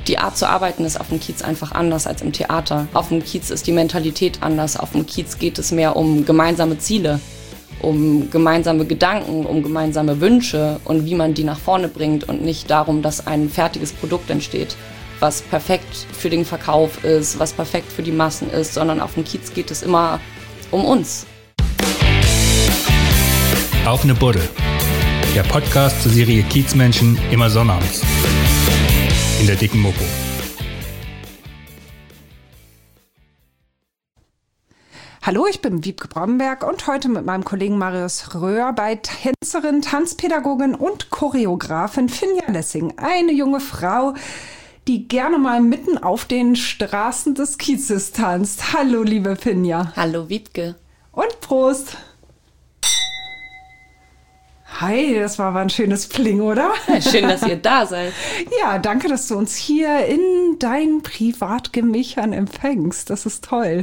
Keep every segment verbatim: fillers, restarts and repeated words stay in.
Die Art zu arbeiten ist auf dem Kiez einfach anders als im Theater. Auf dem Kiez ist die Mentalität anders. Auf dem Kiez geht es mehr um gemeinsame Ziele, um gemeinsame Gedanken, um gemeinsame Wünsche und wie man die nach vorne bringt und nicht darum, dass ein fertiges Produkt entsteht, was perfekt für den Verkauf ist, was perfekt für die Massen ist, sondern auf dem Kiez geht es immer um uns. Auf ne Buddel. Der Podcast zur Serie Kiezmenschen immer sonnabends. In der dicken Mopo. Hallo, ich bin Wiebke Bromberg und heute mit meinem Kollegen Marius Röhr bei Tänzerin, Tanzpädagogin und Choreografin Finja Lessing. Eine junge Frau, die gerne mal mitten auf den Straßen des Kiezes tanzt. Hallo, liebe Finja. Hallo, Wiebke. Und Prost. Hi, das war aber ein schönes Pling, oder? Ja, schön, dass ihr da seid. Ja, danke, dass du uns hier in deinen Privatgemächern empfängst. Das ist toll.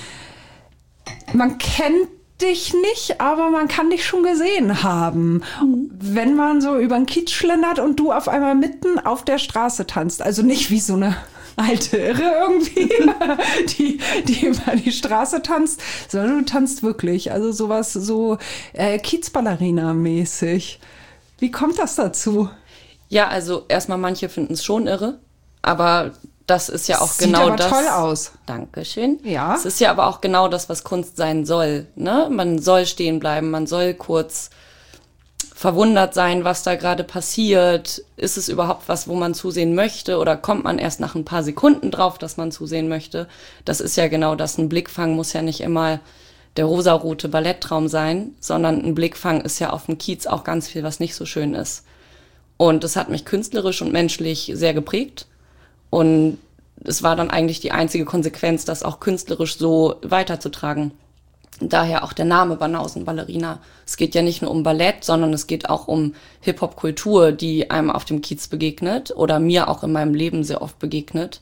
Man kennt dich nicht, aber man kann dich schon gesehen haben, mhm. wenn man so über den Kiez schlendert und du auf einmal mitten auf der Straße tanzt. Also nicht wie so eine alte Irre irgendwie, die, die über die Straße tanzt, sondern du tanzt wirklich. Also sowas so äh, Kiezballerina-mäßig. Wie kommt das dazu? Ja, also erstmal manche finden es schon irre, aber das ist ja auch Sieht genau aber das. Toll aus. Dankeschön. Ja. Es ist ja aber auch genau das, was Kunst sein soll. Ne? Man soll stehen bleiben, man soll kurz verwundert sein, was da gerade passiert. Ist es überhaupt was, wo man zusehen möchte? Oder kommt man erst nach ein paar Sekunden drauf, dass man zusehen möchte? Das ist ja genau das. Ein Blickfang muss ja nicht immer der rosarote Balletttraum sein, sondern ein Blickfang ist ja auf dem Kiez auch ganz viel, was nicht so schön ist. Und das hat mich künstlerisch und menschlich sehr geprägt. Und es war dann eigentlich die einzige Konsequenz, das auch künstlerisch so weiterzutragen. Daher auch der Name Banausen-Ballerina. Es geht ja nicht nur um Ballett, sondern es geht auch um Hip-Hop-Kultur, die einem auf dem Kiez begegnet oder mir auch in meinem Leben sehr oft begegnet.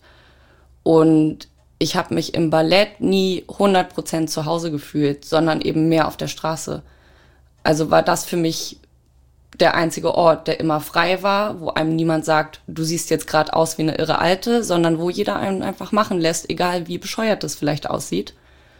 Und ich habe mich im Ballett nie hundert Prozent zu Hause gefühlt, sondern eben mehr auf der Straße. Also war das für mich der einzige Ort, der immer frei war, wo einem niemand sagt, du siehst jetzt gerade aus wie eine irre Alte, sondern wo jeder einen einfach machen lässt, egal wie bescheuert das vielleicht aussieht.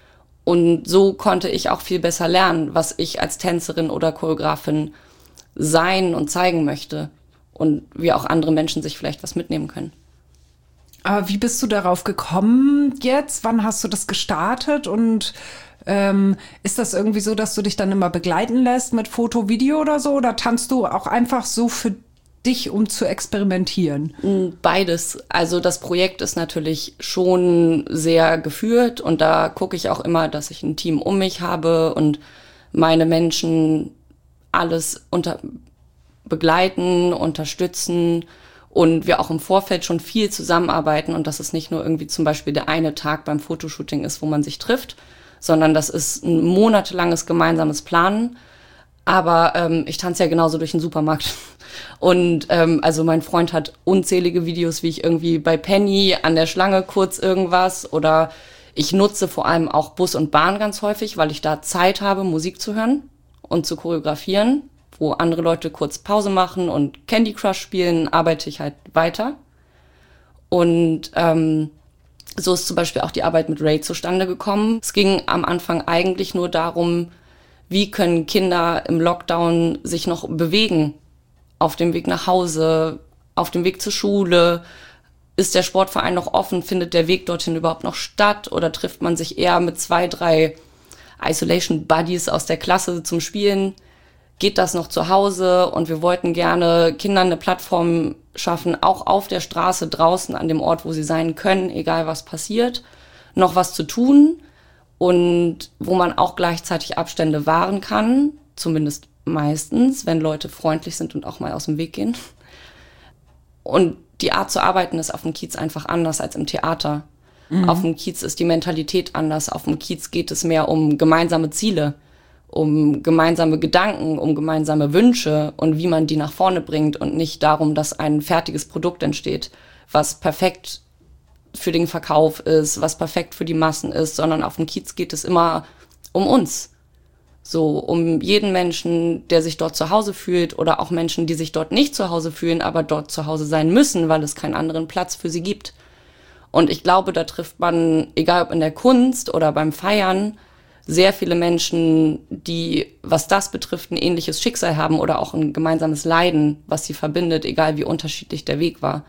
Und so konnte ich auch viel besser lernen, was ich als Tänzerin oder Choreografin sein und zeigen möchte und wie auch andere Menschen sich vielleicht was mitnehmen können. Aber wie bist du darauf gekommen jetzt? Wann hast du das gestartet? Und ähm, ist das irgendwie so, dass du dich dann immer begleiten lässt mit Foto, Video oder so? Oder tanzt du auch einfach so für dich, um zu experimentieren? Beides. Also das Projekt ist natürlich schon sehr geführt und da gucke ich auch immer, dass ich ein Team um mich habe und meine Menschen alles unter begleiten, unterstützen und wir auch im Vorfeld schon viel zusammenarbeiten und dass es nicht nur irgendwie zum Beispiel der eine Tag beim Fotoshooting ist, wo man sich trifft, sondern das ist ein monatelanges gemeinsames Planen. Aber ähm, ich tanze ja genauso durch den Supermarkt. Und ähm, also mein Freund hat unzählige Videos, wie ich irgendwie bei Penny an der Schlange kurz irgendwas oder ich nutze vor allem auch Bus und Bahn ganz häufig, weil ich da Zeit habe, Musik zu hören und zu choreografieren. Wo andere Leute kurz Pause machen und Candy Crush spielen, arbeite ich halt weiter. Und ähm, so ist zum Beispiel auch die Arbeit mit Ray zustande gekommen. Es ging am Anfang eigentlich nur darum, wie können Kinder im Lockdown sich noch bewegen? Auf dem Weg nach Hause, auf dem Weg zur Schule. Ist der Sportverein noch offen? Findet der Weg dorthin überhaupt noch statt? Oder trifft man sich eher mit zwei, drei Isolation Buddies aus der Klasse zum Spielen? Geht das noch zu Hause? Und wir wollten gerne Kindern eine Plattform schaffen, auch auf der Straße draußen an dem Ort, wo sie sein können, egal was passiert, noch was zu tun. Und wo man auch gleichzeitig Abstände wahren kann, zumindest meistens, wenn Leute freundlich sind und auch mal aus dem Weg gehen. Und die Art zu arbeiten ist auf dem Kiez einfach anders als im Theater. Mhm. Auf dem Kiez ist die Mentalität anders. Auf dem Kiez geht es mehr um gemeinsame Ziele, um gemeinsame Gedanken, um gemeinsame Wünsche und wie man die nach vorne bringt und nicht darum, dass ein fertiges Produkt entsteht, was perfekt für den Verkauf ist, was perfekt für die Massen ist, sondern auf dem Kiez geht es immer um uns. So, um jeden Menschen, der sich dort zu Hause fühlt oder auch Menschen, die sich dort nicht zu Hause fühlen, aber dort zu Hause sein müssen, weil es keinen anderen Platz für sie gibt. Und ich glaube, da trifft man, egal ob in der Kunst oder beim Feiern, sehr viele Menschen, die, was das betrifft, ein ähnliches Schicksal haben oder auch ein gemeinsames Leiden, was sie verbindet, egal wie unterschiedlich der Weg war.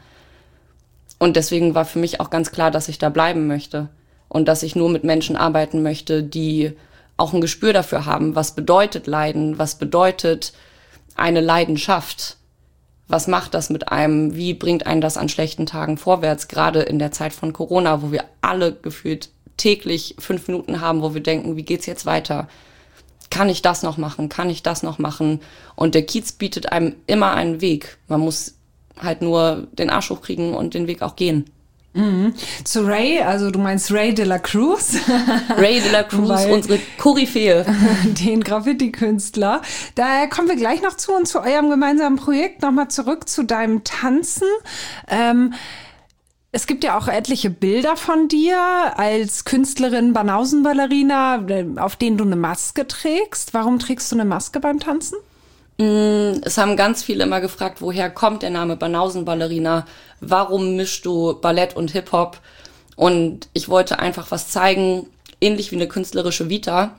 Und deswegen war für mich auch ganz klar, dass ich da bleiben möchte und dass ich nur mit Menschen arbeiten möchte, die auch ein Gespür dafür haben, was bedeutet Leiden, was bedeutet eine Leidenschaft, was macht das mit einem, wie bringt einen das an schlechten Tagen vorwärts, gerade in der Zeit von Corona, wo wir alle gefühlt täglich fünf Minuten haben, wo wir denken, wie geht's jetzt weiter? Kann ich das noch machen? Kann ich das noch machen? Und der Kiez bietet einem immer einen Weg. Man muss halt nur den Arsch hochkriegen und den Weg auch gehen. Mhm. Zu Ray, also du meinst Ray de la Cruz. Ray de la Cruz, Weil, unsere Koryphäe. Den Graffiti-Künstler. Da kommen wir gleich noch zu und zu eurem gemeinsamen Projekt. Nochmal zurück zu deinem Tanzen. Ähm, Es gibt ja auch etliche Bilder von dir als Künstlerin, Banausenballerina, auf denen du eine Maske trägst. Warum trägst du eine Maske beim Tanzen? Es haben ganz viele immer gefragt, woher kommt der Name Banausenballerina? Warum mischst du Ballett und Hip-Hop? Und ich wollte einfach was zeigen, ähnlich wie eine künstlerische Vita,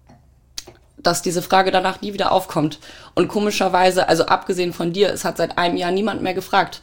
dass diese Frage danach nie wieder aufkommt. Und komischerweise, also abgesehen von dir, es hat seit einem Jahr niemand mehr gefragt.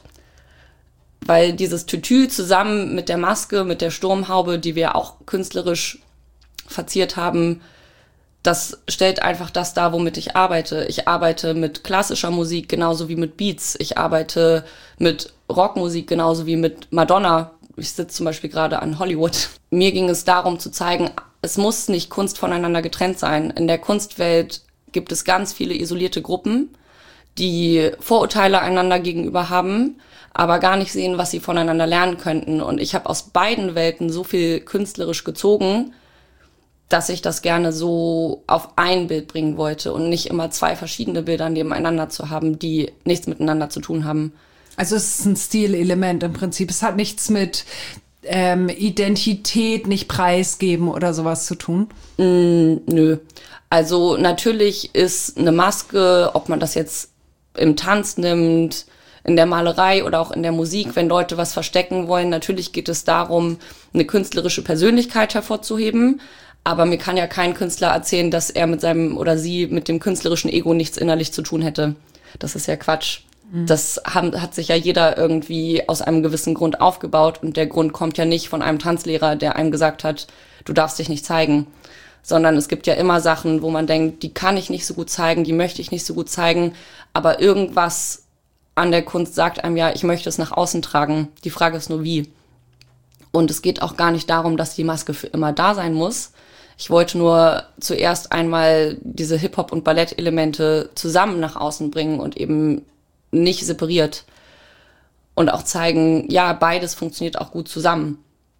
Weil dieses Tütü zusammen mit der Maske, mit der Sturmhaube, die wir auch künstlerisch verziert haben, das stellt einfach das dar, womit ich arbeite. Ich arbeite mit klassischer Musik genauso wie mit Beats. Ich arbeite mit Rockmusik genauso wie mit Madonna. Ich sitze zum Beispiel gerade an Hollywood. Mir ging es darum zu zeigen, es muss nicht Kunst voneinander getrennt sein. In der Kunstwelt gibt es ganz viele isolierte Gruppen, die Vorurteile einander gegenüber haben, aber gar nicht sehen, was sie voneinander lernen könnten. Und ich habe aus beiden Welten so viel künstlerisch gezogen, dass ich das gerne so auf ein Bild bringen wollte und nicht immer zwei verschiedene Bilder nebeneinander zu haben, die nichts miteinander zu tun haben. Also es ist ein Stilelement im Prinzip. Es hat nichts mit ähm, Identität, nicht preisgeben oder sowas zu tun? Mm, nö. Also natürlich ist eine Maske, ob man das jetzt im Tanz nimmt, in der Malerei oder auch in der Musik, wenn Leute was verstecken wollen. Natürlich geht es darum, eine künstlerische Persönlichkeit hervorzuheben. Aber mir kann ja kein Künstler erzählen, dass er mit seinem oder sie mit dem künstlerischen Ego nichts innerlich zu tun hätte. Das ist ja Quatsch. Mhm. Das haben, hat sich ja jeder irgendwie aus einem gewissen Grund aufgebaut. Und der Grund kommt ja nicht von einem Tanzlehrer, der einem gesagt hat, du darfst dich nicht zeigen. Sondern es gibt ja immer Sachen, wo man denkt, die kann ich nicht so gut zeigen, die möchte ich nicht so gut zeigen. Aber irgendwas an der Kunst sagt einem ja, ich möchte es nach außen tragen. Die Frage ist nur, wie. Und es geht auch gar nicht darum, dass die Maske für immer da sein muss. Ich wollte nur zuerst einmal diese Hip-Hop- und Ballett-Elemente zusammen nach außen bringen und eben nicht separiert. Und auch zeigen, ja, beides funktioniert auch gut zusammen.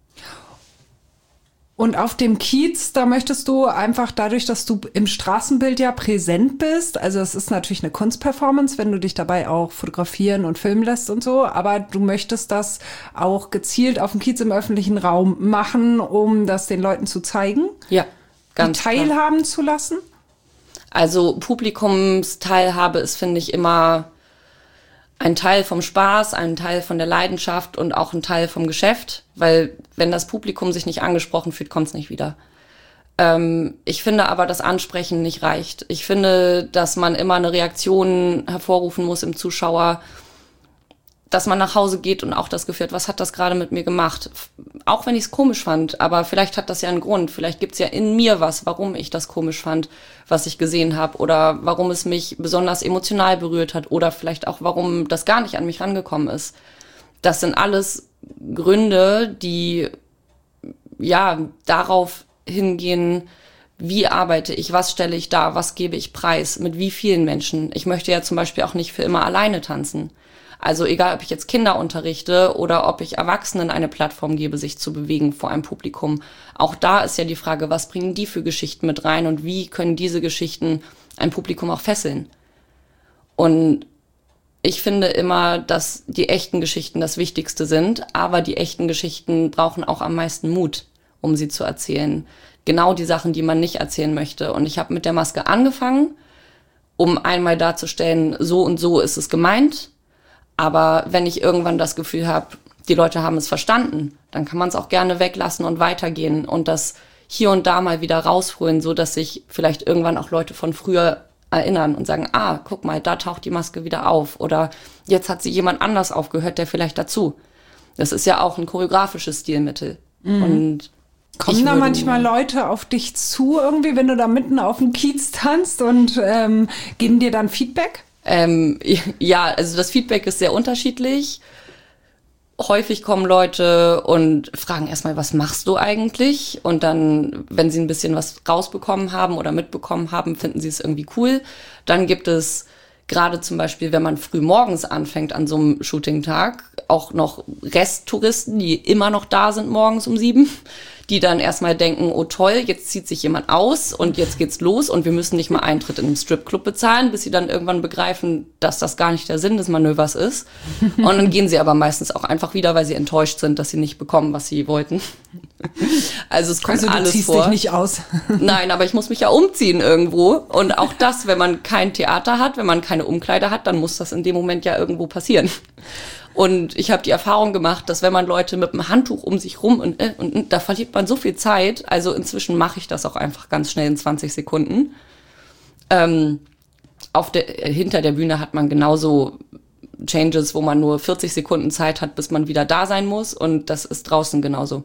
Und auf dem Kiez, da möchtest du einfach dadurch, dass du im Straßenbild ja präsent bist, also es ist natürlich eine Kunstperformance, wenn du dich dabei auch fotografieren und filmen lässt und so, aber du möchtest das auch gezielt auf dem Kiez im öffentlichen Raum machen, um das den Leuten zu zeigen? Ja, ganz die teilhaben klar. zu lassen? Also Publikumsteilhabe ist, finde ich, immer ein Teil vom Spaß, ein Teil von der Leidenschaft und auch ein Teil vom Geschäft, weil wenn das Publikum sich nicht angesprochen fühlt, kommt es nicht wieder. Ähm, ich finde aber, dass Ansprechen nicht reicht. Ich finde, dass man immer eine Reaktion hervorrufen muss im Zuschauer, dass man nach Hause geht und auch das Gefühl hat, was hat das gerade mit mir gemacht? Auch wenn ich es komisch fand, aber vielleicht hat das ja einen Grund. Vielleicht gibt es ja in mir was, warum ich das komisch fand, was ich gesehen habe, oder warum es mich besonders emotional berührt hat, oder vielleicht auch, warum das gar nicht an mich rangekommen ist. Das sind alles Gründe, die ja darauf hingehen, wie arbeite ich, was stelle ich dar, was gebe ich preis, mit wie vielen Menschen. Ich möchte ja zum Beispiel auch nicht für immer alleine tanzen. Also egal, ob ich jetzt Kinder unterrichte oder ob ich Erwachsenen eine Plattform gebe, sich zu bewegen vor einem Publikum. Auch da ist ja die Frage, was bringen die für Geschichten mit rein und wie können diese Geschichten ein Publikum auch fesseln? Und ich finde immer, dass die echten Geschichten das Wichtigste sind, aber die echten Geschichten brauchen auch am meisten Mut, um sie zu erzählen. genau die Sachen, die man nicht erzählen möchte. Und ich habe mit der Maske angefangen, um einmal darzustellen, so und so ist es gemeint. Aber wenn ich irgendwann das Gefühl habe, die Leute haben es verstanden, dann kann man es auch gerne weglassen und weitergehen und das hier und da mal wieder rausholen, so dass sich vielleicht irgendwann auch Leute von früher erinnern und sagen, ah, guck mal, da taucht die Maske wieder auf oder jetzt hat sie jemand anders aufgehört, der vielleicht dazu. Das ist ja auch ein choreografisches Stilmittel. Mhm. Und kommen da manchmal Leute auf dich zu irgendwie, wenn du da mitten auf dem Kiez tanzt und ähm, geben dir dann Feedback? Ähm, ja, also das Feedback ist sehr unterschiedlich. Häufig kommen Leute und fragen erstmal, was machst du eigentlich? Und dann, wenn sie ein bisschen was rausbekommen haben oder mitbekommen haben, finden sie es irgendwie cool. Dann gibt es gerade zum Beispiel, wenn man früh morgens anfängt an so einem Shooting-Tag, auch noch Resttouristen, die immer noch da sind morgens um sieben, die dann erstmal denken, oh toll, jetzt zieht sich jemand aus und jetzt geht's los und wir müssen nicht mal Eintritt in den Stripclub bezahlen, bis sie dann irgendwann begreifen, dass das gar nicht der Sinn des Manövers ist. Und dann gehen sie aber meistens auch einfach wieder, weil sie enttäuscht sind, dass sie nicht bekommen, was sie wollten. Also es kommt also, du alles ziehst vor. Dich nicht aus. Nein, aber ich muss mich ja umziehen irgendwo. Und auch das, wenn man kein Theater hat, wenn man keine Umkleide hat, dann muss das in dem Moment ja irgendwo passieren. Und ich habe die Erfahrung gemacht, dass wenn man Leute mit einem Handtuch um sich rum und, äh, und, und da verliert man so viel Zeit. Also inzwischen mache ich das auch einfach ganz schnell in zwanzig Sekunden. Ähm, auf der, äh, hinter der Bühne hat man genauso Changes, wo man nur vierzig Sekunden Zeit hat, bis man wieder da sein muss. Und das ist draußen genauso.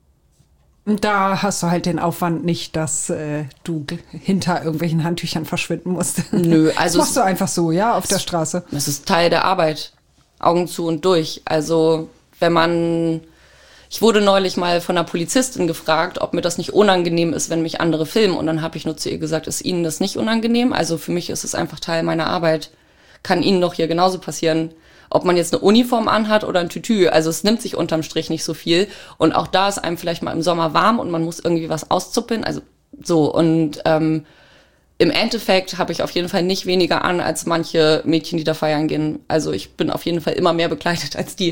Da hast du halt den Aufwand nicht, dass äh, du hinter irgendwelchen Handtüchern verschwinden musst. Nö, also das machst du einfach so, ja, auf der Straße. Das ist Teil der Arbeit. Augen zu und durch. Also wenn man, ich wurde neulich mal von einer Polizistin gefragt, ob mir das nicht unangenehm ist, wenn mich andere filmen. Und dann habe ich nur zu ihr gesagt, ist Ihnen das nicht unangenehm? Also für mich ist es einfach Teil meiner Arbeit. Kann Ihnen doch hier genauso passieren. Ob man jetzt eine Uniform anhat oder ein Tütü. Also es nimmt sich unterm Strich nicht so viel. Und auch da ist einem vielleicht mal im Sommer warm und man muss irgendwie was auszuppeln. Also so und ähm, im Endeffekt habe ich auf jeden Fall nicht weniger an als manche Mädchen, die da feiern gehen. Also ich bin auf jeden Fall immer mehr bekleidet als die.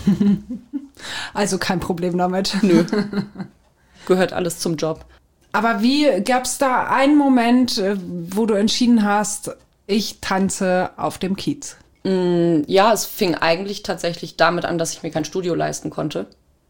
Also kein Problem damit. Nö. Gehört alles zum Job. Aber wie gab es da einen Moment, wo du entschieden hast, ich tanze auf dem Kiez? Mm, ja, es fing eigentlich tatsächlich damit an, dass ich mir kein Studio leisten konnte.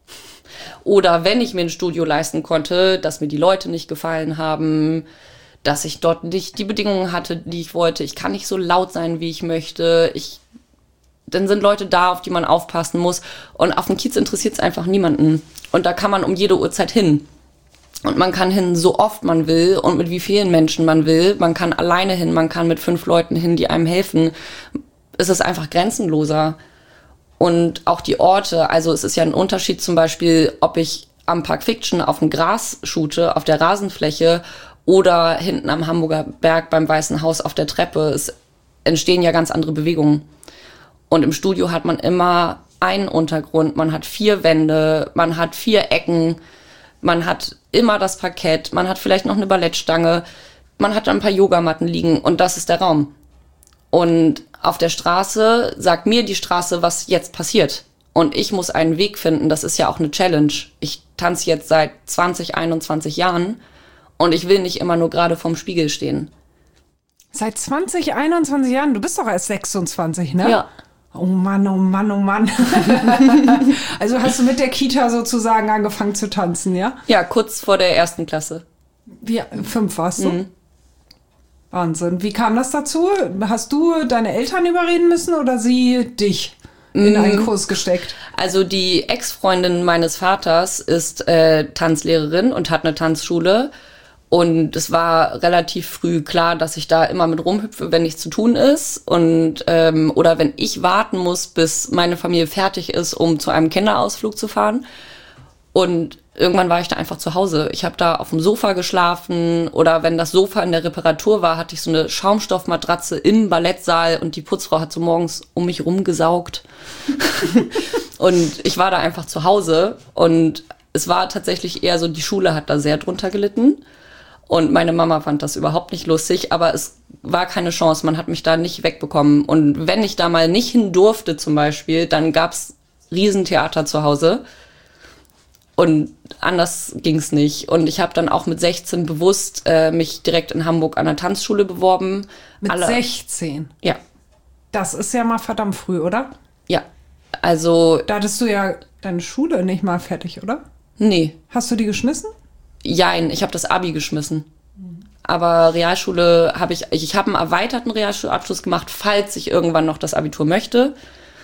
Oder wenn ich mir ein Studio leisten konnte, dass mir die Leute nicht gefallen haben, dass ich dort nicht die Bedingungen hatte, die ich wollte. Ich kann nicht so laut sein, wie ich möchte. Ich, dann sind Leute da, auf die man aufpassen muss. Und auf dem Kiez interessiert es einfach niemanden. Und da kann man um jede Uhrzeit hin. Und man kann hin, so oft man will und mit wie vielen Menschen man will. Man kann alleine hin, man kann mit fünf Leuten hin, die einem helfen. Es ist einfach grenzenloser. Und auch die Orte, also es ist ja ein Unterschied zum Beispiel, ob ich am Park Fiction auf dem Gras shoote, auf der Rasenfläche, oder hinten am Hamburger Berg beim Weißen Haus auf der Treppe. Es entstehen ja ganz andere Bewegungen. Und im Studio hat man immer einen Untergrund, man hat vier Wände, man hat vier Ecken, man hat immer das Parkett, man hat vielleicht noch eine Ballettstange, man hat ein paar Yogamatten liegen und das ist der Raum. Und auf der Straße sagt mir die Straße, was jetzt passiert. Und ich muss einen Weg finden, das ist ja auch eine Challenge. Ich tanze jetzt seit zwanzig, einundzwanzig Jahren. Und ich will nicht immer nur gerade vorm Spiegel stehen. Seit zwanzig, einundzwanzig Jahren? Du bist doch erst sechsundzwanzig, ne? Ja. Oh Mann, oh Mann, oh Mann. Also hast du mit der Kita sozusagen angefangen zu tanzen, ja? Ja, kurz vor der ersten Klasse. Wie, fünf warst du? Mhm. Wahnsinn. Wie kam das dazu? Hast du deine Eltern überreden müssen oder sie dich in einen Kurs gesteckt? Also die Ex-Freundin meines Vaters ist äh, Tanzlehrerin und hat eine Tanzschule. Und es war relativ früh klar, dass ich da immer mit rumhüpfe, wenn nichts zu tun ist. Und ähm, oder wenn ich warten muss, bis meine Familie fertig ist, um zu einem Kinderausflug zu fahren. Und irgendwann war ich da einfach zu Hause. Ich habe da auf dem Sofa geschlafen. Oder wenn das Sofa in der Reparatur war, hatte ich so eine Schaumstoffmatratze im Ballettsaal. Und die Putzfrau hat so morgens um mich rumgesaugt. Und ich war da einfach zu Hause. Und es war tatsächlich eher so, die Schule hat da sehr drunter gelitten. Und meine Mama fand das überhaupt nicht lustig, aber es war keine Chance, man hat mich da nicht wegbekommen. Und wenn ich da mal nicht hin durfte zum Beispiel, dann gab's Riesentheater zu Hause. Und anders ging's nicht. Und ich habe dann auch mit sechzehn bewusst äh, mich direkt in Hamburg an der Tanzschule beworben. Mit Alle, sechzehn? Ja. Das ist ja mal verdammt früh, oder? Ja. Also. Da hattest du ja deine Schule nicht mal fertig, oder? Nee. Hast du die geschmissen? Jein, ich habe das Abi geschmissen. Aber Realschule habe ich, ich habe einen erweiterten Realschulabschluss gemacht, falls ich irgendwann noch das Abitur möchte.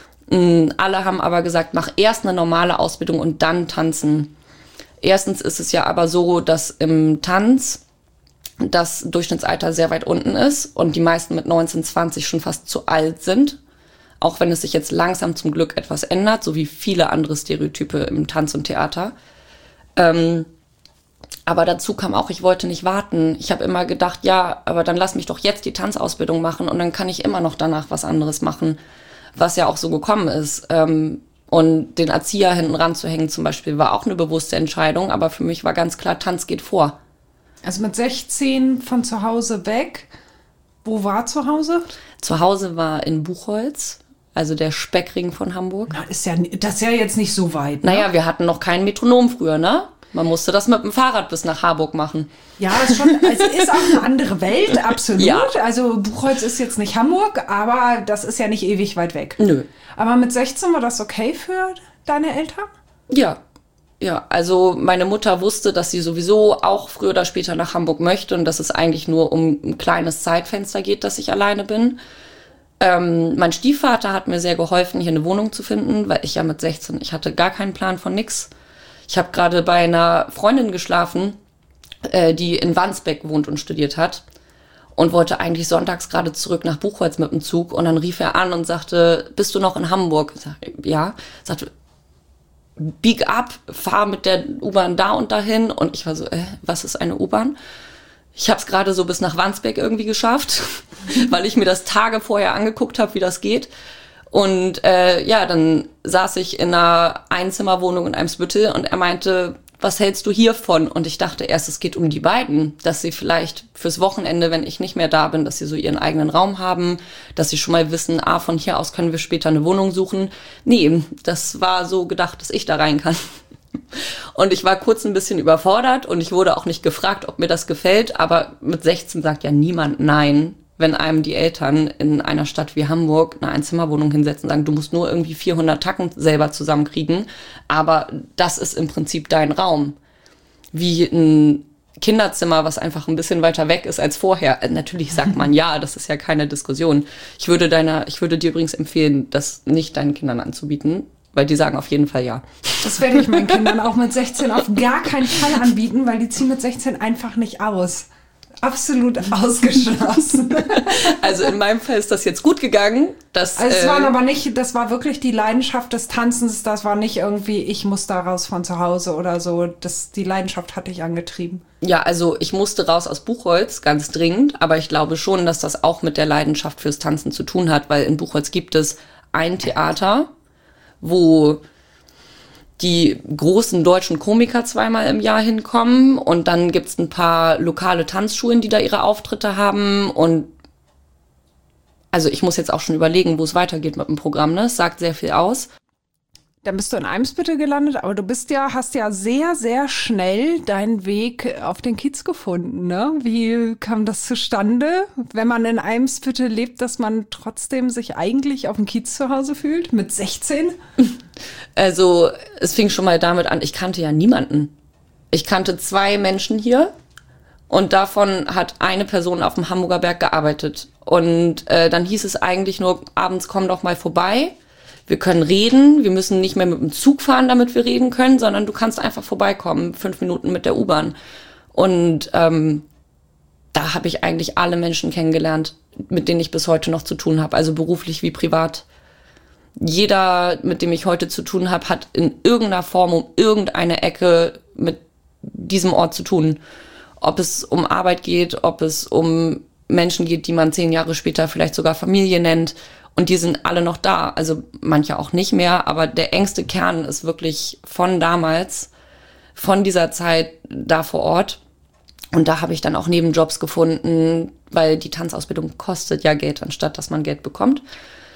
Alle haben aber gesagt, mach erst eine normale Ausbildung und dann tanzen. Erstens ist es ja aber so, dass im Tanz das Durchschnittsalter sehr weit unten ist und die meisten mit neunzehn, zwanzig schon fast zu alt sind. Auch wenn es sich jetzt langsam zum Glück etwas ändert, so wie viele andere Stereotype im Tanz und Theater. Ähm, aber dazu kam auch, ich wollte nicht warten. Ich habe immer gedacht, ja, aber dann lass mich doch jetzt die Tanzausbildung machen und dann kann ich immer noch danach was anderes machen. Was ja auch so gekommen ist. Ähm, und den Erzieher hinten ranzuhängen zum Beispiel war auch eine bewusste Entscheidung, aber für mich war ganz klar, Tanz geht vor. Also mit sechzehn von zu Hause weg. Wo war zu Hause? Zu Hause war in Buchholz, also der Speckring von Hamburg. Na, ist ja, das ist ja jetzt nicht so weit. Ne? Naja, wir hatten noch kein Metronom früher, ne? Man musste das mit dem Fahrrad bis nach Harburg machen. Ja, es ist, schon, es ist auch eine andere Welt, absolut. Ja. Also Buchholz ist jetzt nicht Hamburg, aber das ist ja nicht ewig weit weg. Nö. Aber mit sechzehn war das okay für deine Eltern? Ja. Ja, also meine Mutter wusste, dass sie sowieso auch früher oder später nach Hamburg möchte und dass es eigentlich nur um ein kleines Zeitfenster geht, dass ich alleine bin. Ähm, mein Stiefvater hat mir sehr geholfen, hier eine Wohnung zu finden, weil ich ja mit sechzehn, ich hatte gar keinen Plan von nix. Ich habe gerade bei einer Freundin geschlafen, äh, die in Wandsbek wohnt und studiert hat und wollte eigentlich sonntags gerade zurück nach Buchholz mit dem Zug und dann rief er an und sagte, bist du noch in Hamburg? Ich sag, ja. Sagte, bieg ab, fahr mit der U-Bahn da und dahin und ich war so, äh, was ist eine U-Bahn? Ich habe es gerade so bis nach Wandsbek irgendwie geschafft, weil ich mir das Tage vorher angeguckt habe, wie das geht. Und äh, ja, dann saß ich in einer Einzimmerwohnung in Eimsbüttel und er meinte, was hältst du hiervon? Und ich dachte erst, es geht um die beiden, dass sie vielleicht fürs Wochenende, wenn ich nicht mehr da bin, dass sie so ihren eigenen Raum haben, dass sie schon mal wissen, ah, von hier aus können wir später eine Wohnung suchen. Nee, das war so gedacht, dass ich da rein kann. Und ich war kurz ein bisschen überfordert und ich wurde auch nicht gefragt, ob mir das gefällt, aber mit sechzehn sagt ja niemand nein, wenn einem die Eltern in einer Stadt wie Hamburg eine Einzimmerwohnung hinsetzen und sagen, du musst nur irgendwie vierhundert Tacken selber zusammenkriegen, aber das ist im Prinzip dein Raum. Wie ein Kinderzimmer, was einfach ein bisschen weiter weg ist als vorher. Natürlich sagt man ja, das ist ja keine Diskussion. Ich würde deiner, ich würde dir übrigens empfehlen, das nicht deinen Kindern anzubieten, weil die sagen auf jeden Fall ja. Das werde ich meinen Kindern auch mit sechzehn auf gar keinen Fall anbieten, weil die ziehen mit sechzehn einfach nicht aus. Absolut ausgeschlossen. Also in meinem Fall ist das jetzt gut gegangen. Dass, also es äh, waren aber nicht, das war wirklich die Leidenschaft des Tanzens, das war nicht irgendwie, ich muss da raus von zu Hause oder so. Das, die Leidenschaft hatte ich angetrieben. Ja, also ich musste raus aus Buchholz, ganz dringend, aber ich glaube schon, dass das auch mit der Leidenschaft fürs Tanzen zu tun hat, weil in Buchholz gibt es ein Theater, wo die großen deutschen Komiker zweimal im Jahr hinkommen und dann gibt's ein paar lokale Tanzschulen, die da ihre Auftritte haben und also ich muss jetzt auch schon überlegen, wo es weitergeht mit dem Programm, ne? Es sagt sehr viel aus. Dann bist du in Eimsbüttel gelandet, aber du bist ja, hast ja sehr, sehr schnell deinen Weg auf den Kiez gefunden, ne? Wie kam das zustande, wenn man in Eimsbüttel lebt, dass man trotzdem sich eigentlich auf dem Kiez zu Hause fühlt, mit sechzehn? Also es fing schon mal damit an, ich kannte ja niemanden. Ich kannte zwei Menschen hier und davon hat eine Person auf dem Hamburger Berg gearbeitet. Und äh, dann hieß es eigentlich nur, abends komm doch mal vorbei. Wir können reden, wir müssen nicht mehr mit dem Zug fahren, damit wir reden können, sondern du kannst einfach vorbeikommen, fünf Minuten mit der U-Bahn. Und ähm, da habe ich eigentlich alle Menschen kennengelernt, mit denen ich bis heute noch zu tun habe, also beruflich wie privat. Jeder, mit dem ich heute zu tun habe, hat in irgendeiner Form um irgendeine Ecke mit diesem Ort zu tun. Ob es um Arbeit geht, ob es um Menschen geht, die man zehn Jahre später vielleicht sogar Familie nennt. Und die sind alle noch da. Also manche auch nicht mehr, aber der engste Kern ist wirklich von damals, von dieser Zeit da vor Ort. Und da habe ich dann auch Nebenjobs gefunden, weil die Tanzausbildung kostet ja Geld, anstatt dass man Geld bekommt.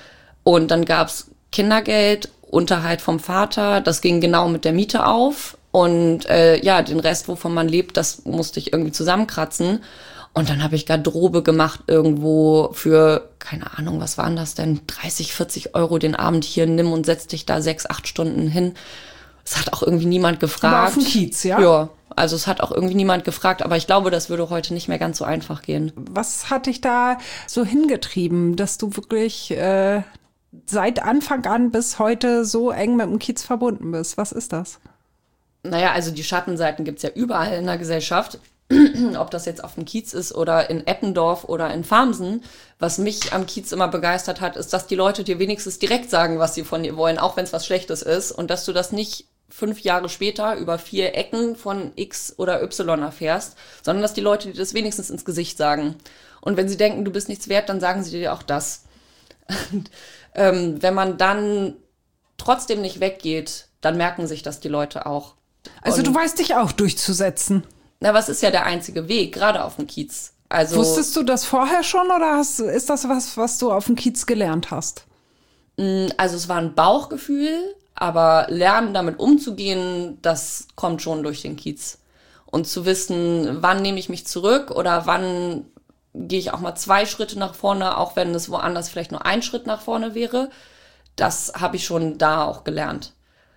Und dann gab's Kindergeld, Unterhalt vom Vater. Das ging genau mit der Miete auf. Und äh, ja, den Rest, wovon man lebt, das musste ich irgendwie zusammenkratzen. Und dann habe ich Garderobe gemacht irgendwo für, keine Ahnung, was waren das denn, dreißig, vierzig Euro den Abend hier, nimm und setz dich da sechs, acht Stunden hin. Es hat auch irgendwie niemand gefragt. Aber auf dem Kiez, ja? Ja, also es hat auch irgendwie niemand gefragt, aber ich glaube, das würde heute nicht mehr ganz so einfach gehen. Was hat dich da so hingetrieben, dass du wirklich äh, seit Anfang an bis heute so eng mit dem Kiez verbunden bist? Was ist das? Naja, also die Schattenseiten gibt's ja überall in der Gesellschaft. Ob das jetzt auf dem Kiez ist oder in Eppendorf oder in Farmsen. Was mich am Kiez immer begeistert hat, ist, dass die Leute dir wenigstens direkt sagen, was sie von dir wollen, auch wenn es was Schlechtes ist. Und dass du das nicht fünf Jahre später über vier Ecken von X oder Y erfährst, sondern dass die Leute dir das wenigstens ins Gesicht sagen. Und wenn sie denken, du bist nichts wert, dann sagen sie dir auch das. Und, ähm, wenn man dann trotzdem nicht weggeht, dann merken sich das die Leute auch. Also Und du weißt dich auch durchzusetzen. Na, was ist ja der einzige Weg, gerade auf dem Kiez. Also, Wusstest du das vorher schon oder hast, ist das was, was du auf dem Kiez gelernt hast? Also es war ein Bauchgefühl, aber lernen, damit umzugehen, das kommt schon durch den Kiez. Und zu wissen, wann nehme ich mich zurück oder wann gehe ich auch mal zwei Schritte nach vorne, auch wenn es woanders vielleicht nur ein Schritt nach vorne wäre, das habe ich schon da auch gelernt.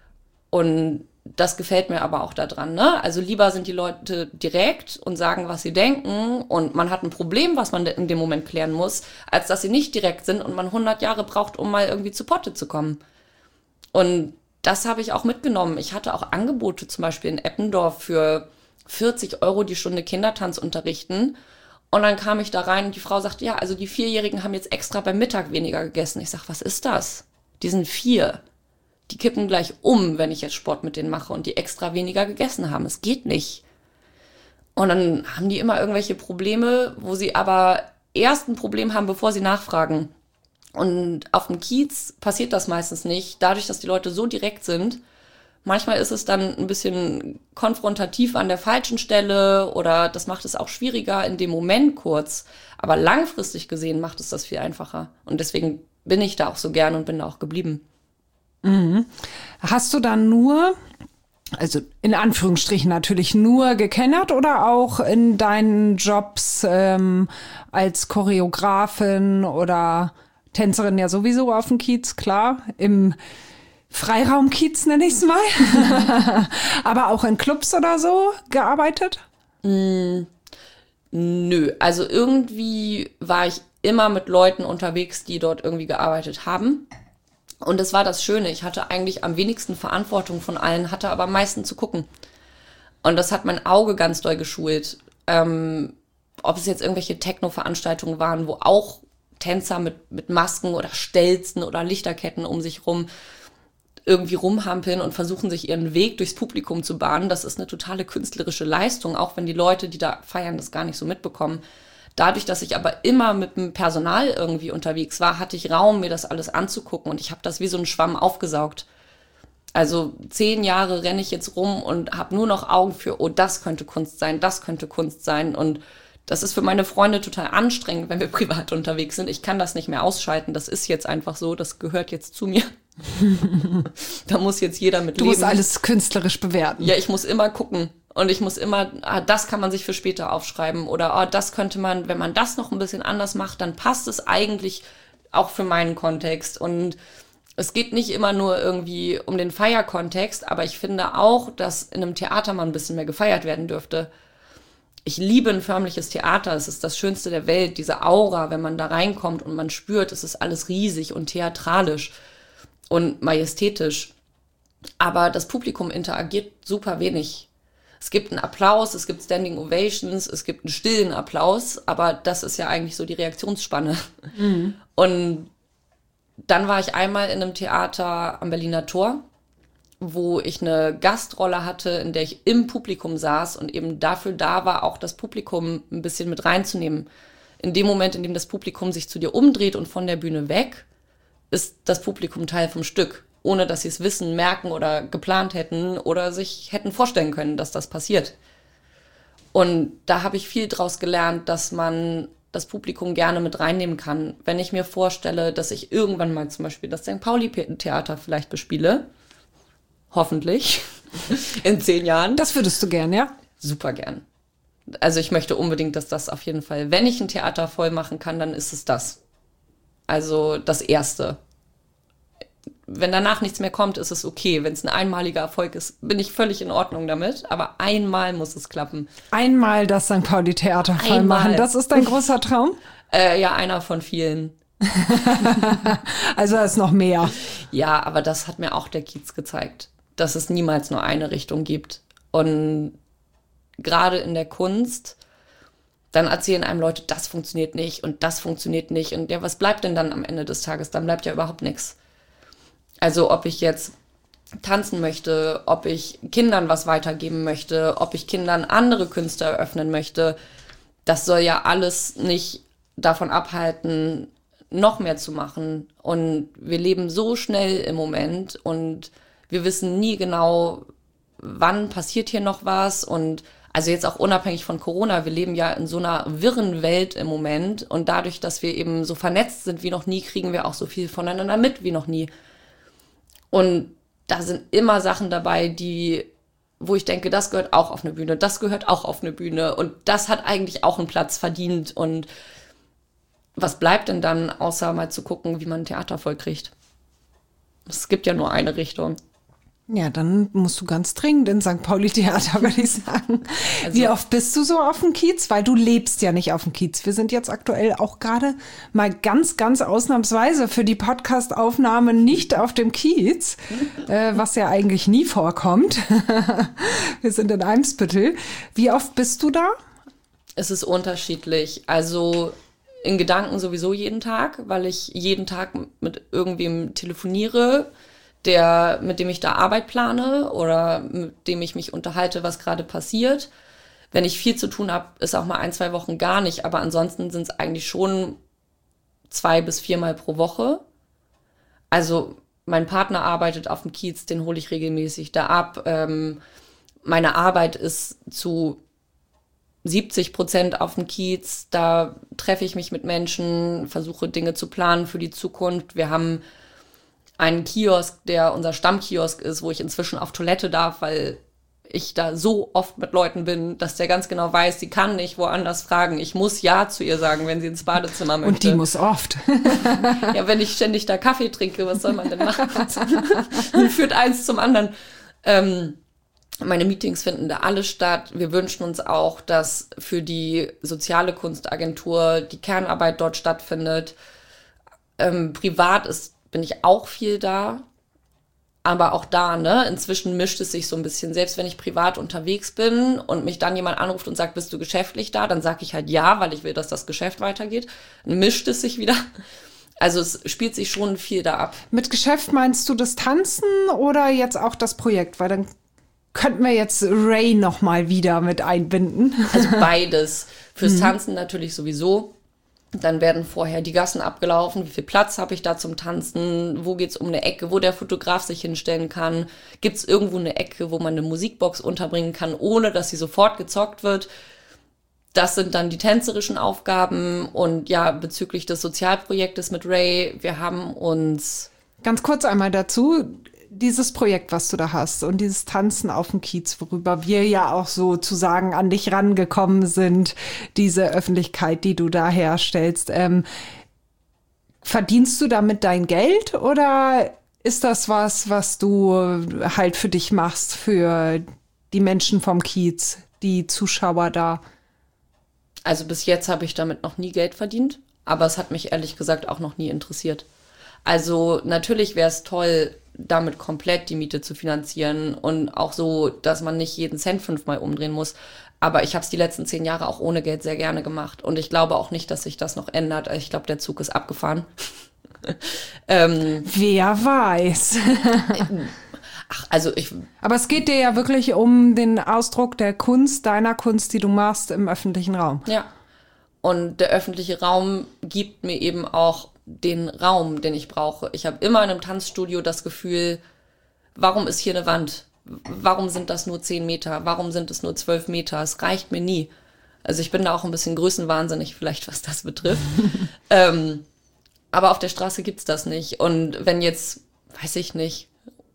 Und das gefällt mir aber auch daran, ne? Also lieber sind die Leute direkt und sagen, was sie denken und man hat ein Problem, was man in dem Moment klären muss, als dass sie nicht direkt sind und man hundert Jahre braucht, um mal irgendwie zu Potte zu kommen. Und das habe ich auch mitgenommen. Ich hatte auch Angebote zum Beispiel in Eppendorf für vierzig Euro die Stunde Kindertanz unterrichten. Und dann kam ich da rein und die Frau sagte, ja, also die Vierjährigen haben jetzt extra beim Mittag weniger gegessen. Ich sag, was ist das? Die sind vier. Die kippen gleich um, wenn ich jetzt Sport mit denen mache und die extra weniger gegessen haben. Es geht nicht. Und dann haben die immer irgendwelche Probleme, wo sie aber erst ein Problem haben, bevor sie nachfragen. Und auf dem Kiez passiert das meistens nicht, dadurch, dass die Leute so direkt sind. Manchmal ist es dann ein bisschen konfrontativ an der falschen Stelle oder das macht es auch schwieriger in dem Moment kurz. Aber langfristig gesehen macht es das viel einfacher. Und deswegen bin ich da auch so gern und bin da auch geblieben. Mhm. Hast du dann nur, also in Anführungsstrichen natürlich nur gekennert oder auch in deinen Jobs ähm, als Choreografin oder Tänzerin ja sowieso auf dem Kiez, klar, im Freiraumkiez nenne ich es mal, aber auch in Clubs oder so gearbeitet? Mm, nö, also irgendwie war ich immer mit Leuten unterwegs, die dort irgendwie gearbeitet haben. Und das war das Schöne. Ich hatte eigentlich am wenigsten Verantwortung von allen, hatte aber am meisten zu gucken. Und das hat mein Auge ganz doll geschult. Ähm, ob es jetzt irgendwelche Techno-Veranstaltungen waren, wo auch Tänzer mit, mit Masken oder Stelzen oder Lichterketten um sich rum irgendwie rumhampeln und versuchen, sich ihren Weg durchs Publikum zu bahnen. Das ist eine totale künstlerische Leistung, auch wenn die Leute, die da feiern, das gar nicht so mitbekommen. Dadurch, dass ich aber immer mit dem Personal irgendwie unterwegs war, hatte ich Raum, mir das alles anzugucken und ich habe das wie so ein Schwamm aufgesaugt. Also zehn Jahre renne ich jetzt rum und habe nur noch Augen für, oh, das könnte Kunst sein, das könnte Kunst sein. Und das ist für meine Freunde total anstrengend, wenn wir privat unterwegs sind. Ich kann das nicht mehr ausschalten, das ist jetzt einfach so, das gehört jetzt zu mir. Da muss jetzt jeder mit Du leben. musst alles künstlerisch bewerten. Ja, ich muss immer gucken. Und ich muss immer, ah, das kann man sich für später aufschreiben oder ah, das könnte man, wenn man das noch ein bisschen anders macht, dann passt es eigentlich auch für meinen Kontext. Und es geht nicht immer nur irgendwie um den Feierkontext, aber ich finde auch, dass in einem Theater mal ein bisschen mehr gefeiert werden dürfte. Ich liebe ein förmliches Theater, es ist das Schönste der Welt, diese Aura, wenn man da reinkommt und man spürt, es ist alles riesig und theatralisch und majestätisch. Aber das Publikum interagiert super wenig. Es gibt einen Applaus, es gibt Standing Ovations, es gibt einen stillen Applaus, aber das ist ja eigentlich so die Reaktionsspanne. Mhm. Und dann war ich einmal in einem Theater am Berliner Tor, wo ich eine Gastrolle hatte, in der ich im Publikum saß und eben dafür da war, auch das Publikum ein bisschen mit reinzunehmen. In dem Moment, in dem das Publikum sich zu dir umdreht und von der Bühne weg, ist das Publikum Teil vom Stück, ohne dass sie es wissen, merken oder geplant hätten oder sich hätten vorstellen können, dass das passiert. Und da habe ich viel draus gelernt, dass man das Publikum gerne mit reinnehmen kann. Wenn ich mir vorstelle, dass ich irgendwann mal zum Beispiel das Sankt Pauli-Theater vielleicht bespiele, hoffentlich, In zehn Jahren. Das würdest du gern, ja? Super gern. Also ich möchte unbedingt, dass das auf jeden Fall, wenn ich ein Theater voll machen kann, dann ist es das. Also das Erste. Wenn danach nichts mehr kommt, ist es okay. Wenn es ein einmaliger Erfolg ist, bin ich völlig in Ordnung damit. Aber einmal muss es klappen. Einmal das Sankt Pauli Theater voll Einmal. machen, das ist dein großer Traum? Äh, ja, einer von vielen. Also ist noch mehr. Ja, aber das hat mir auch der Kiez gezeigt, dass es niemals nur eine Richtung gibt. Und gerade in der Kunst, dann erzählen einem Leute, das funktioniert nicht und das funktioniert nicht. Und ja, was bleibt denn dann am Ende des Tages? Dann bleibt ja überhaupt nichts. Also ob ich jetzt tanzen möchte, ob ich Kindern was weitergeben möchte, ob ich Kindern andere Künste eröffnen möchte, das soll ja alles nicht davon abhalten, noch mehr zu machen. Und wir leben so schnell im Moment und wir wissen nie genau, wann passiert hier noch was. Und also jetzt auch unabhängig von Corona, wir leben ja in so einer wirren Welt im Moment. Und dadurch, dass wir eben so vernetzt sind wie noch nie, kriegen wir auch so viel voneinander mit wie noch nie. Und da sind immer Sachen dabei, die, wo ich denke, das gehört auch auf eine Bühne, das gehört auch auf eine Bühne und das hat eigentlich auch einen Platz verdient. Und was bleibt denn dann, außer mal zu gucken, wie man ein Theater voll kriegt? Es gibt ja nur eine Richtung. Ja, dann musst du ganz dringend in Sankt Pauli Theater, würde ich sagen. Also, wie oft bist du so auf dem Kiez? Weil du lebst ja nicht auf dem Kiez. Wir sind jetzt aktuell auch gerade mal ganz, ganz ausnahmsweise für die Podcast-Aufnahme nicht auf dem Kiez, äh, was ja eigentlich nie vorkommt. Wir sind in Eimsbüttel. Wie oft bist du da? Es ist unterschiedlich. Also in Gedanken sowieso jeden Tag, weil ich jeden Tag mit irgendwem telefoniere, der, mit dem ich da Arbeit plane oder mit dem ich mich unterhalte, was gerade passiert. Wenn ich viel zu tun habe, ist auch mal ein, zwei Wochen gar nicht, aber ansonsten sind es eigentlich schon zwei bis viermal pro Woche. Also mein Partner arbeitet auf dem Kiez, den hole ich regelmäßig da ab. Ähm, meine Arbeit ist zu siebzig Prozent auf dem Kiez, da treffe ich mich mit Menschen, versuche Dinge zu planen für die Zukunft. Wir haben einen Kiosk, der unser Stammkiosk ist, wo ich inzwischen auf Toilette darf, weil ich da so oft mit Leuten bin, dass der ganz genau weiß, sie kann nicht woanders fragen. Ich muss Ja zu ihr sagen, wenn sie ins Badezimmer möchte. Und die muss oft. Ja, wenn ich ständig da Kaffee trinke, was soll man denn machen? Dann führt eins zum anderen. Ähm, meine Meetings finden da alle statt. Wir wünschen uns auch, dass für die soziale Kunstagentur die Kernarbeit dort stattfindet. Ähm, privat ist bin ich auch viel da, aber auch da, ne, inzwischen mischt es sich so ein bisschen. Selbst wenn ich privat unterwegs bin und mich dann jemand anruft und sagt, bist du geschäftlich da, dann sage ich halt ja, weil ich will, dass das Geschäft weitergeht. Dann mischt es sich wieder. Also es spielt sich schon viel da ab. Mit Geschäft meinst du das Tanzen oder jetzt auch das Projekt? Weil dann könnten wir jetzt Ray noch mal wieder mit einbinden. Also beides. Fürs mhm. Tanzen natürlich sowieso. Dann werden vorher die Gassen abgelaufen. Wie viel Platz habe ich da zum Tanzen? Wo geht's um eine Ecke, wo der Fotograf sich hinstellen kann? Gibt's irgendwo eine Ecke, wo man eine Musikbox unterbringen kann, ohne dass sie sofort gezockt wird? Das sind dann die tänzerischen Aufgaben. Und ja, bezüglich des Sozialprojektes mit Ray, wir haben uns... Ganz kurz einmal dazu, dieses Projekt, was du da hast und dieses Tanzen auf dem Kiez, worüber wir ja auch sozusagen an dich rangekommen sind, diese Öffentlichkeit, die du da herstellst, ähm, verdienst du damit dein Geld oder ist das was, was du halt für dich machst, für die Menschen vom Kiez, die Zuschauer da? Also bis jetzt habe ich damit noch nie Geld verdient, aber es hat mich ehrlich gesagt auch noch nie interessiert. Also natürlich wäre es toll, damit komplett die Miete zu finanzieren und auch so, dass man nicht jeden Cent fünfmal umdrehen muss. Aber ich habe es die letzten zehn Jahre auch ohne Geld sehr gerne gemacht. Und ich glaube auch nicht, dass sich das noch ändert. Ich glaube, der Zug ist abgefahren. ähm, Wer weiß. Ach, also ich... Aber es geht dir ja wirklich um den Ausdruck der Kunst, deiner Kunst, die du machst im öffentlichen Raum. Ja. Und der öffentliche Raum gibt mir eben auch den Raum, den ich brauche. Ich habe immer in einem Tanzstudio das Gefühl, warum ist hier eine Wand? Warum sind das nur zehn Meter? Warum sind es nur zwölf Meter? Es reicht mir nie. Also ich bin da auch ein bisschen größenwahnsinnig vielleicht, was das betrifft. ähm, aber auf der Straße gibt's das nicht. Und wenn jetzt, weiß ich nicht,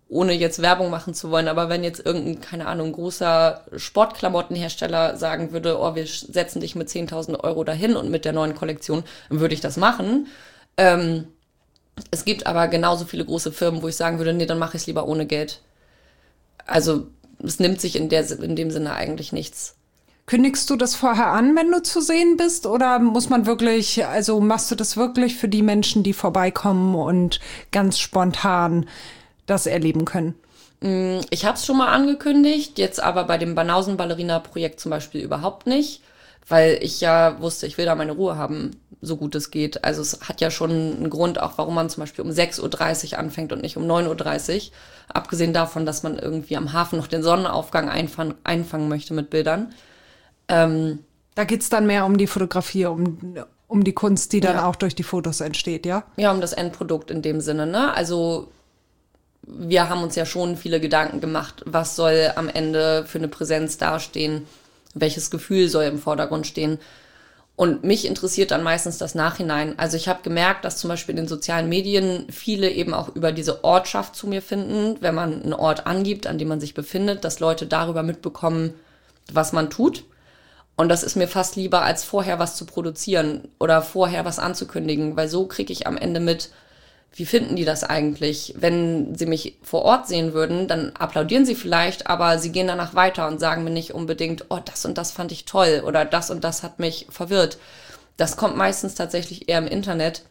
ohne jetzt Werbung machen zu wollen, aber wenn jetzt irgendein, keine Ahnung, großer Sportklamottenhersteller sagen würde, oh, wir setzen dich mit zehntausend Euro dahin und mit der neuen Kollektion, dann würde ich das machen. Ähm, es gibt aber genauso viele große Firmen, wo ich sagen würde, nee, dann mache ich es lieber ohne Geld. Also es nimmt sich in, der, in dem Sinne eigentlich nichts. Kündigst du das vorher an, wenn du zu sehen bist? Oder muss man wirklich, also machst du das wirklich für die Menschen, die vorbeikommen und ganz spontan das erleben können? Ich habe es schon mal angekündigt, jetzt aber bei dem Banausen-Ballerina-Projekt zum Beispiel überhaupt nicht, weil ich ja wusste, ich will da meine Ruhe haben, so gut es geht. Also es hat ja schon einen Grund, auch warum man zum Beispiel um sechs Uhr dreißig anfängt und nicht um neun Uhr dreißig. Abgesehen davon, dass man irgendwie am Hafen noch den Sonnenaufgang einfangen, einfangen möchte mit Bildern. Ähm, da geht's dann mehr um die Fotografie, um, um die Kunst, die dann ja. auch durch die Fotos entsteht, ja? Ja, um das Endprodukt in dem Sinne, ne? Also wir haben uns ja schon viele Gedanken gemacht, was soll am Ende für eine Präsenz dastehen, welches Gefühl soll im Vordergrund stehen. Und mich interessiert dann meistens das Nachhinein. Also ich habe gemerkt, dass zum Beispiel in den sozialen Medien viele eben auch über diese Ortschaft zu mir finden, wenn man einen Ort angibt, an dem man sich befindet, dass Leute darüber mitbekommen, was man tut. Und das ist mir fast lieber, als vorher was zu produzieren oder vorher was anzukündigen, weil so kriege ich am Ende mit, wie finden die das eigentlich? Wenn sie mich vor Ort sehen würden, dann applaudieren sie vielleicht, aber sie gehen danach weiter und sagen mir nicht unbedingt, oh, das und das fand ich toll oder das und das hat mich verwirrt. Das kommt meistens tatsächlich eher im Internet,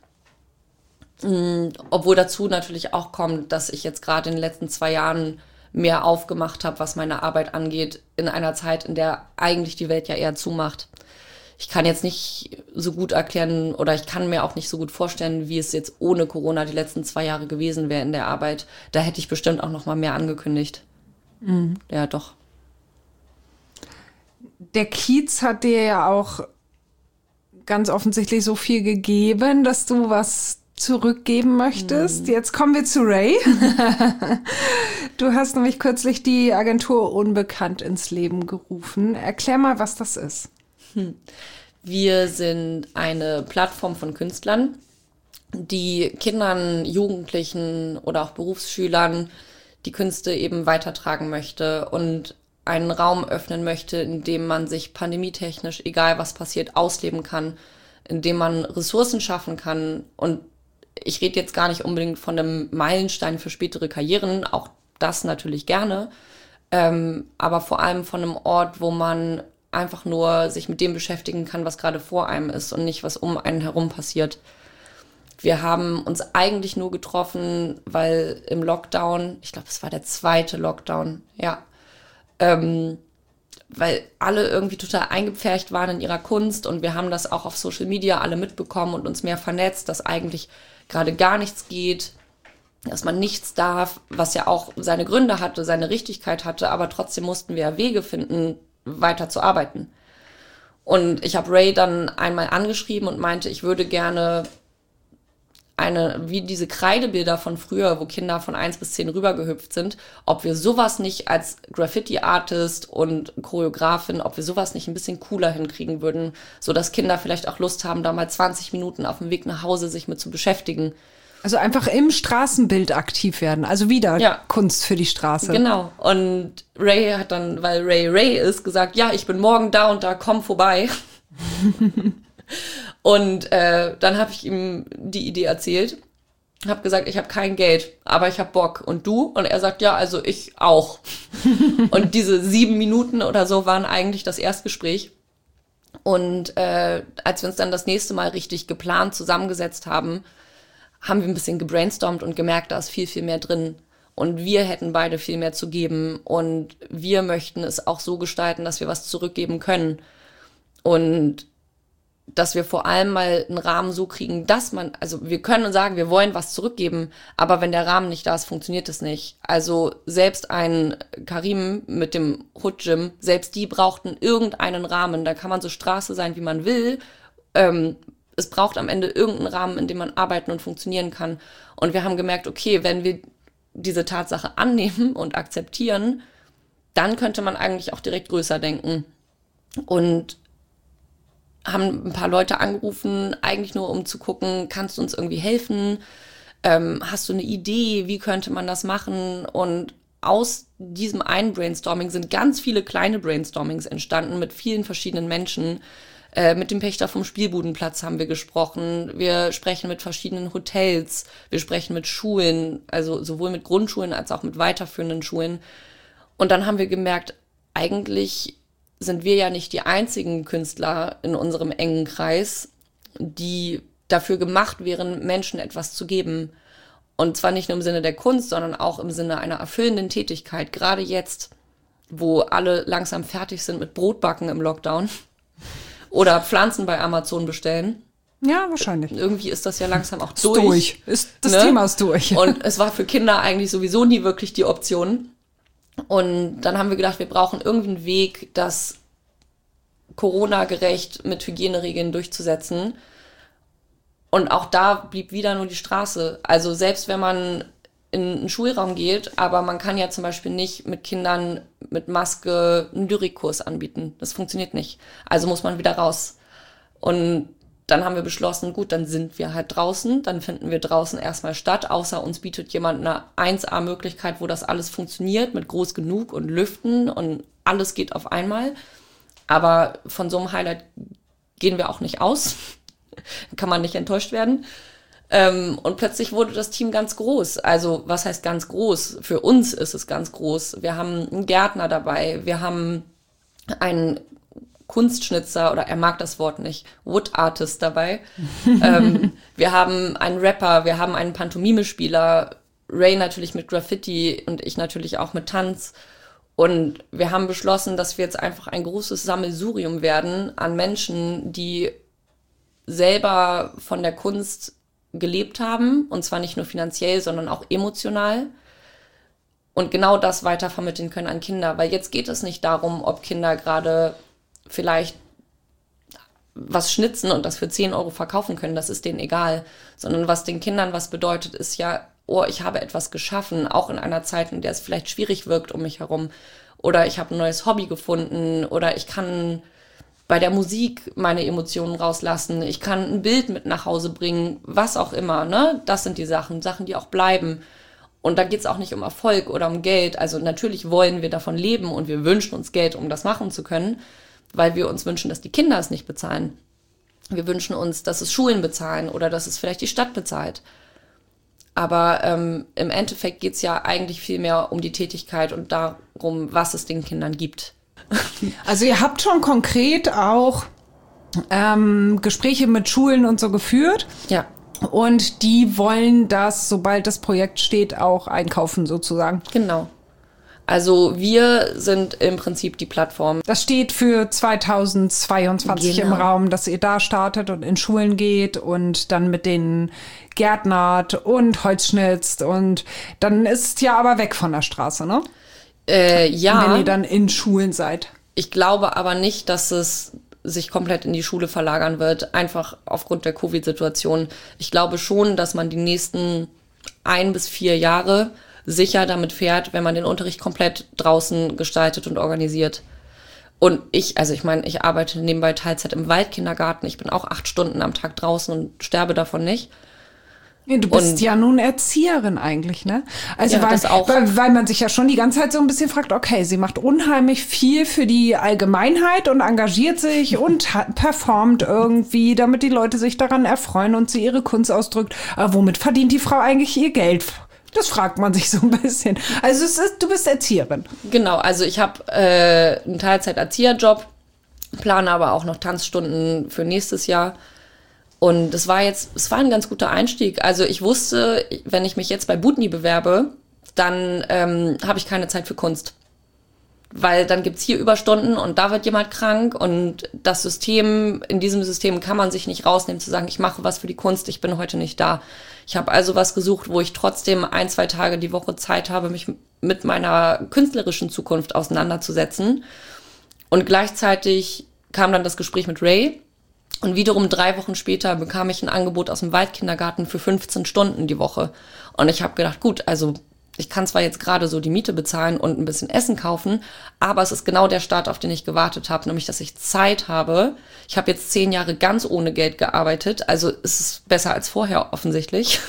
obwohl dazu natürlich auch kommt, dass ich jetzt gerade in den letzten zwei Jahren mehr aufgemacht habe, was meine Arbeit angeht, in einer Zeit, in der eigentlich die Welt ja eher zumacht. Ich kann jetzt nicht so gut erklären oder ich kann mir auch nicht so gut vorstellen, wie es jetzt ohne Corona die letzten zwei Jahre gewesen wäre in der Arbeit. Da hätte ich bestimmt auch noch mal mehr angekündigt. Mhm. Ja, doch. Der Kiez hat dir ja auch ganz offensichtlich so viel gegeben, dass du was zurückgeben möchtest. Mhm. Jetzt kommen wir zu Ray. Du hast nämlich kürzlich die Agentur Unbekannt ins Leben gerufen. Erklär mal, was das ist. Wir sind eine Plattform von Künstlern, die Kindern, Jugendlichen oder auch Berufsschülern die Künste eben weitertragen möchte und einen Raum öffnen möchte, in dem man sich pandemietechnisch, egal was passiert, ausleben kann, in dem man Ressourcen schaffen kann. Und ich rede jetzt gar nicht unbedingt von einem Meilenstein für spätere Karrieren, auch das natürlich gerne, ähm, aber vor allem von einem Ort, wo man einfach nur sich mit dem beschäftigen kann, was gerade vor einem ist und nicht, was um einen herum passiert. Wir haben uns eigentlich nur getroffen, weil im Lockdown, ich glaube, es war der zweite Lockdown, ja, ähm, weil alle irgendwie total eingepfercht waren in ihrer Kunst und wir haben das auch auf Social Media alle mitbekommen und uns mehr vernetzt, dass eigentlich gerade gar nichts geht, dass man nichts darf, was ja auch seine Gründe hatte, seine Richtigkeit hatte, aber trotzdem mussten wir Wege finden, weiter zu arbeiten. Und ich habe Ray dann einmal angeschrieben und meinte, ich würde gerne eine, wie diese Kreidebilder von früher, wo Kinder von eins bis zehn rübergehüpft sind, ob wir sowas nicht als Graffiti-Artist und Choreografin, ob wir sowas nicht ein bisschen cooler hinkriegen würden, sodass Kinder vielleicht auch Lust haben, da mal zwanzig Minuten auf dem Weg nach Hause sich mit zu beschäftigen. Also einfach im Straßenbild aktiv werden, also wieder ja. Kunst für die Straße. Genau. Und Ray hat dann, weil Ray Ray ist, gesagt, ja, ich bin morgen da und da, komm vorbei. Und äh, dann habe ich ihm die Idee erzählt, habe gesagt, ich habe kein Geld, aber ich habe Bock. Und du? Und er sagt, ja, also ich auch. Und diese sieben Minuten oder so waren eigentlich das Erstgespräch. Und äh, als wir uns dann das nächste Mal richtig geplant zusammengesetzt haben, haben wir ein bisschen gebrainstormt und gemerkt, da ist viel, viel mehr drin. Und wir hätten beide viel mehr zu geben. Und wir möchten es auch so gestalten, dass wir was zurückgeben können. Und dass wir vor allem mal einen Rahmen so kriegen, dass man, also wir können sagen, wir wollen was zurückgeben, aber wenn der Rahmen nicht da ist, funktioniert das nicht. Also selbst ein Karim mit dem Hood Gym, selbst die brauchten irgendeinen Rahmen. Da kann man so Straße sein, wie man will. Ähm, es braucht am Ende irgendeinen Rahmen, in dem man arbeiten und funktionieren kann. Und wir haben gemerkt, okay, wenn wir diese Tatsache annehmen und akzeptieren, dann könnte man eigentlich auch direkt größer denken. Und haben ein paar Leute angerufen, eigentlich nur um zu gucken, kannst du uns irgendwie helfen? Ähm, hast du eine Idee, wie könnte man das machen? Und aus diesem einen Brainstorming sind ganz viele kleine Brainstormings entstanden mit vielen verschiedenen Menschen. Äh, mit dem Pächter vom Spielbudenplatz haben wir gesprochen. Wir sprechen mit verschiedenen Hotels. Wir sprechen mit Schulen, also sowohl mit Grundschulen als auch mit weiterführenden Schulen. Und dann haben wir gemerkt, eigentlich sind wir ja nicht die einzigen Künstler in unserem engen Kreis, die dafür gemacht wären, Menschen etwas zu geben. Und zwar nicht nur im Sinne der Kunst, sondern auch im Sinne einer erfüllenden Tätigkeit. Gerade jetzt, wo alle langsam fertig sind mit Brotbacken im Lockdown oder Pflanzen bei Amazon bestellen. Ja, wahrscheinlich. Irgendwie ist das ja langsam auch ist durch. durch. Ist, das ne? Thema ist durch. Und es war für Kinder eigentlich sowieso nie wirklich die Option. Und dann haben wir gedacht, wir brauchen irgendwie einen Weg, das Corona-gerecht mit Hygieneregeln durchzusetzen. Und auch da blieb wieder nur die Straße. Also selbst wenn man in einen Schulraum geht, aber man kann ja zum Beispiel nicht mit Kindern mit Maske einen Lyrikkurs anbieten. Das funktioniert nicht. Also muss man wieder raus. Und dann haben wir beschlossen, gut, dann sind wir halt draußen, dann finden wir draußen erstmal statt, außer uns bietet jemand eine eins A-Möglichkeit, wo das alles funktioniert, mit groß genug und Lüften und alles geht auf einmal. Aber von so einem Highlight gehen wir auch nicht aus. Kann man nicht enttäuscht werden. Ähm, und plötzlich wurde das Team ganz groß. Also was heißt ganz groß? Für uns ist es ganz groß. Wir haben einen Gärtner dabei, wir haben einen Kunstschnitzer, oder er mag das Wort nicht, Wood Artist dabei. ähm, wir haben einen Rapper, wir haben einen Pantomimespieler, Ray natürlich mit Graffiti und ich natürlich auch mit Tanz. Und wir haben beschlossen, dass wir jetzt einfach ein großes Sammelsurium werden an Menschen, die selber von der Kunst gelebt haben, und zwar nicht nur finanziell, sondern auch emotional. Und genau das weitervermitteln können an Kinder, weil jetzt geht es nicht darum, ob Kinder gerade vielleicht was schnitzen und das für zehn Euro verkaufen können, das ist denen egal, sondern was den Kindern was bedeutet, ist ja, oh, ich habe etwas geschaffen, auch in einer Zeit, in der es vielleicht schwierig wirkt um mich herum, oder ich habe ein neues Hobby gefunden, oder ich kann bei der Musik meine Emotionen rauslassen, ich kann ein Bild mit nach Hause bringen, was auch immer, ne? Das sind die Sachen, Sachen, die auch bleiben. Und da geht es auch nicht um Erfolg oder um Geld. Also natürlich wollen wir davon leben und wir wünschen uns Geld, um das machen zu können, weil wir uns wünschen, dass die Kinder es nicht bezahlen. Wir wünschen uns, dass es Schulen bezahlen oder dass es vielleicht die Stadt bezahlt. Aber ähm, im Endeffekt geht es ja eigentlich viel mehr um die Tätigkeit und darum, was es den Kindern gibt. Also ihr habt schon konkret auch ähm, Gespräche mit Schulen und so geführt. Ja. Und die wollen das, sobald das Projekt steht, auch einkaufen sozusagen. Genau. Also wir sind im Prinzip die Plattform. Das steht für zweitausendzweiundzwanzig genau. im Raum, dass ihr da startet und in Schulen geht und dann mit denen gärtnert und Holz schnitzt. Und dann ist ja aber weg von der Straße, ne? Äh, ja. Wenn ihr dann in Schulen seid. Ich glaube aber nicht, dass es sich komplett in die Schule verlagern wird, einfach aufgrund der Covid-Situation. Ich glaube schon, dass man die nächsten ein bis vier Jahre sicher damit fährt, wenn man den Unterricht komplett draußen gestaltet und organisiert. Und ich, also ich meine, ich arbeite nebenbei Teilzeit im Waldkindergarten. Ich bin auch acht Stunden am Tag draußen und sterbe davon nicht. Du bist und, ja nun Erzieherin eigentlich, ne? Also ja, weil, das auch. weil, weil man sich ja schon die ganze Zeit so ein bisschen fragt, okay, sie macht unheimlich viel für die Allgemeinheit und engagiert sich und hat, performt irgendwie, damit die Leute sich daran erfreuen und sie ihre Kunst ausdrückt. Aber womit verdient die Frau eigentlich ihr Geld? Das fragt man sich so ein bisschen. Also es ist, du bist Erzieherin. Genau, also ich habe äh, einen Teilzeit-Erzieherjob, plane aber auch noch Tanzstunden für nächstes Jahr. Und es war jetzt, es war ein ganz guter Einstieg. Also ich wusste, wenn ich mich jetzt bei Budni bewerbe, dann ähm, habe ich keine Zeit für Kunst. Weil dann gibt's hier Überstunden und da wird jemand krank und das System, in diesem System kann man sich nicht rausnehmen, zu sagen, ich mache was für die Kunst, ich bin heute nicht da. Ich habe also was gesucht, wo ich trotzdem ein, zwei Tage die Woche Zeit habe, mich mit meiner künstlerischen Zukunft auseinanderzusetzen. Und gleichzeitig kam dann das Gespräch mit Ray. Und wiederum drei Wochen später bekam ich ein Angebot aus dem Waldkindergarten für fünfzehn Stunden die Woche. Und ich habe gedacht, gut, also ich kann zwar jetzt gerade so die Miete bezahlen und ein bisschen Essen kaufen, aber es ist genau der Start, auf den ich gewartet habe, nämlich, dass ich Zeit habe. Ich habe jetzt zehn Jahre ganz ohne Geld gearbeitet, also ist es besser als vorher offensichtlich.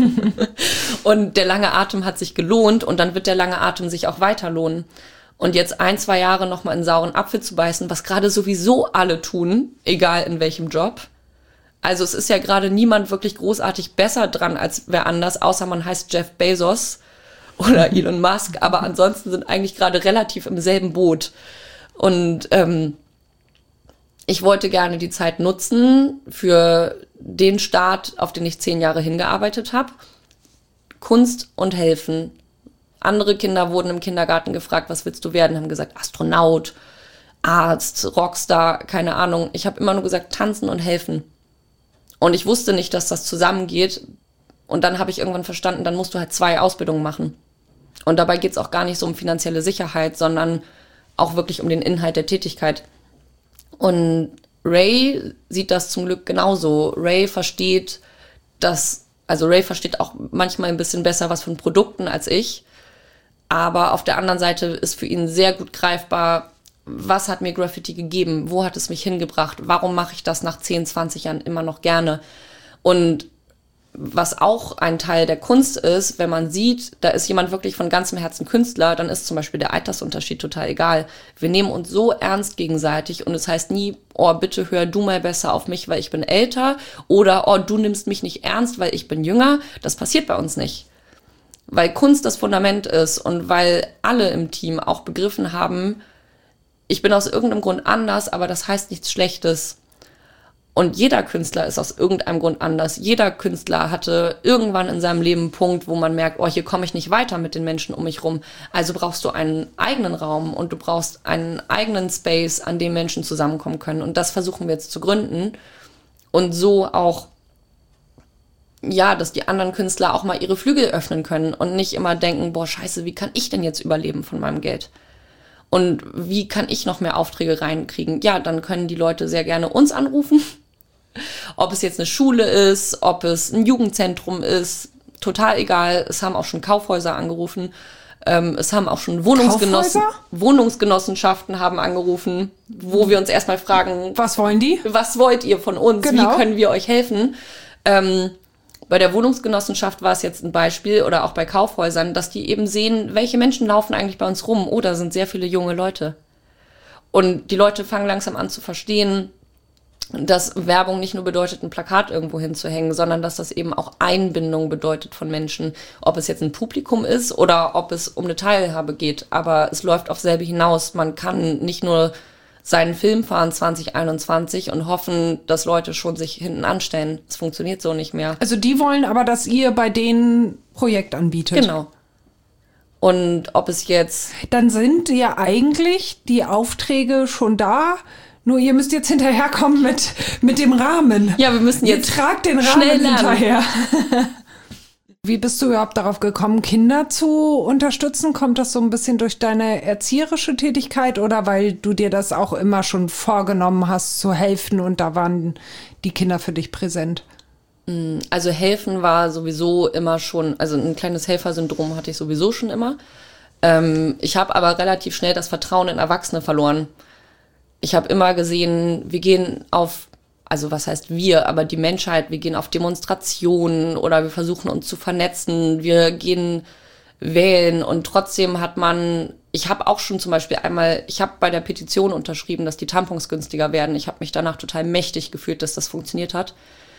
Und der lange Atem hat sich gelohnt und dann wird der lange Atem sich auch weiter lohnen. Und jetzt ein, zwei Jahre nochmal in sauren Apfel zu beißen, was gerade sowieso alle tun, egal in welchem Job. Also es ist ja gerade niemand wirklich großartig besser dran als wer anders, außer man heißt Jeff Bezos oder Elon Musk, aber ansonsten sind eigentlich gerade relativ im selben Boot. Und ähm, ich wollte gerne die Zeit nutzen für den Start, auf den ich zehn Jahre hingearbeitet habe. Kunst und helfen. Andere Kinder wurden im Kindergarten gefragt, was willst du werden? Haben gesagt, Astronaut, Arzt, Rockstar, keine Ahnung. Ich habe immer nur gesagt, tanzen und helfen. Und ich wusste nicht, dass das zusammengeht. Und dann habe ich irgendwann verstanden, dann musst du halt zwei Ausbildungen machen. Und dabei geht es auch gar nicht so um finanzielle Sicherheit, sondern auch wirklich um den Inhalt der Tätigkeit. Und Ray sieht das zum Glück genauso. Ray versteht das, also Ray versteht auch manchmal ein bisschen besser was von Produkten als ich. Aber auf der anderen Seite ist für ihn sehr gut greifbar, was hat mir Graffiti gegeben? Wo hat es mich hingebracht? Warum mache ich das nach zehn, zwanzig Jahren immer noch gerne? Und was auch ein Teil der Kunst ist, wenn man sieht, da ist jemand wirklich von ganzem Herzen Künstler, dann ist zum Beispiel der Altersunterschied total egal. Wir nehmen uns so ernst gegenseitig und es heißt nie, oh, bitte hör du mal besser auf mich, weil ich bin älter, oder oh, du nimmst mich nicht ernst, weil ich bin jünger. Das passiert bei uns nicht. Weil Kunst das Fundament ist und weil alle im Team auch begriffen haben, ich bin aus irgendeinem Grund anders, aber das heißt nichts Schlechtes. Und jeder Künstler ist aus irgendeinem Grund anders. Jeder Künstler hatte irgendwann in seinem Leben einen Punkt, wo man merkt, oh, hier komme ich nicht weiter mit den Menschen um mich rum. Also brauchst du einen eigenen Raum und du brauchst einen eigenen Space, an dem Menschen zusammenkommen können. Und das versuchen wir jetzt zu gründen. Und so auch, ja, dass die anderen Künstler auch mal ihre Flügel öffnen können und nicht immer denken, boah, scheiße, wie kann ich denn jetzt überleben von meinem Geld? Und wie kann ich noch mehr Aufträge reinkriegen? Ja, dann können die Leute sehr gerne uns anrufen. Ob es jetzt eine Schule ist, ob es ein Jugendzentrum ist, total egal. Es haben auch schon Kaufhäuser angerufen. Ähm, es haben auch schon Wohnungsgenossen, Wohnungsgenossenschaften haben angerufen, wo wir uns erstmal fragen, was wollen die? Was wollt ihr von uns? Genau. Wie können wir euch helfen? Ähm, bei der Wohnungsgenossenschaft war es jetzt ein Beispiel oder auch bei Kaufhäusern, dass die eben sehen, welche Menschen laufen eigentlich bei uns rum. Oh, da sind sehr viele junge Leute. Und die Leute fangen langsam an zu verstehen, dass Werbung nicht nur bedeutet, ein Plakat irgendwo hinzuhängen, sondern dass das eben auch Einbindung bedeutet von Menschen. Ob es jetzt ein Publikum ist oder ob es um eine Teilhabe geht. Aber es läuft auf selbe hinaus. Man kann nicht nur seinen Film fahren zwanzig einundzwanzig und hoffen, dass Leute schon sich hinten anstellen. Es funktioniert so nicht mehr. Also die wollen aber, dass ihr bei denen Projekt anbietet. Genau. Und ob es jetzt... Dann sind ja eigentlich die Aufträge schon da. Nur ihr müsst jetzt hinterherkommen mit, mit dem Rahmen. Ja, wir müssen jetzt ihr tragt den Rahmen schnell lernen. hinterher. Wie bist du überhaupt darauf gekommen, Kinder zu unterstützen? Kommt das so ein bisschen durch deine erzieherische Tätigkeit oder weil du dir das auch immer schon vorgenommen hast, zu helfen und da waren die Kinder für dich präsent? Also helfen war sowieso immer schon, also ein kleines Helfersyndrom hatte ich sowieso schon immer. Ähm, ich habe aber relativ schnell das Vertrauen in Erwachsene verloren. Ich habe immer gesehen, wir gehen auf, also was heißt wir, aber die Menschheit, wir gehen auf Demonstrationen oder wir versuchen uns zu vernetzen, wir gehen wählen und trotzdem hat man, ich habe auch schon zum Beispiel einmal, ich habe bei der Petition unterschrieben, dass die Tampons günstiger werden. Ich habe mich danach total mächtig gefühlt, dass das funktioniert hat.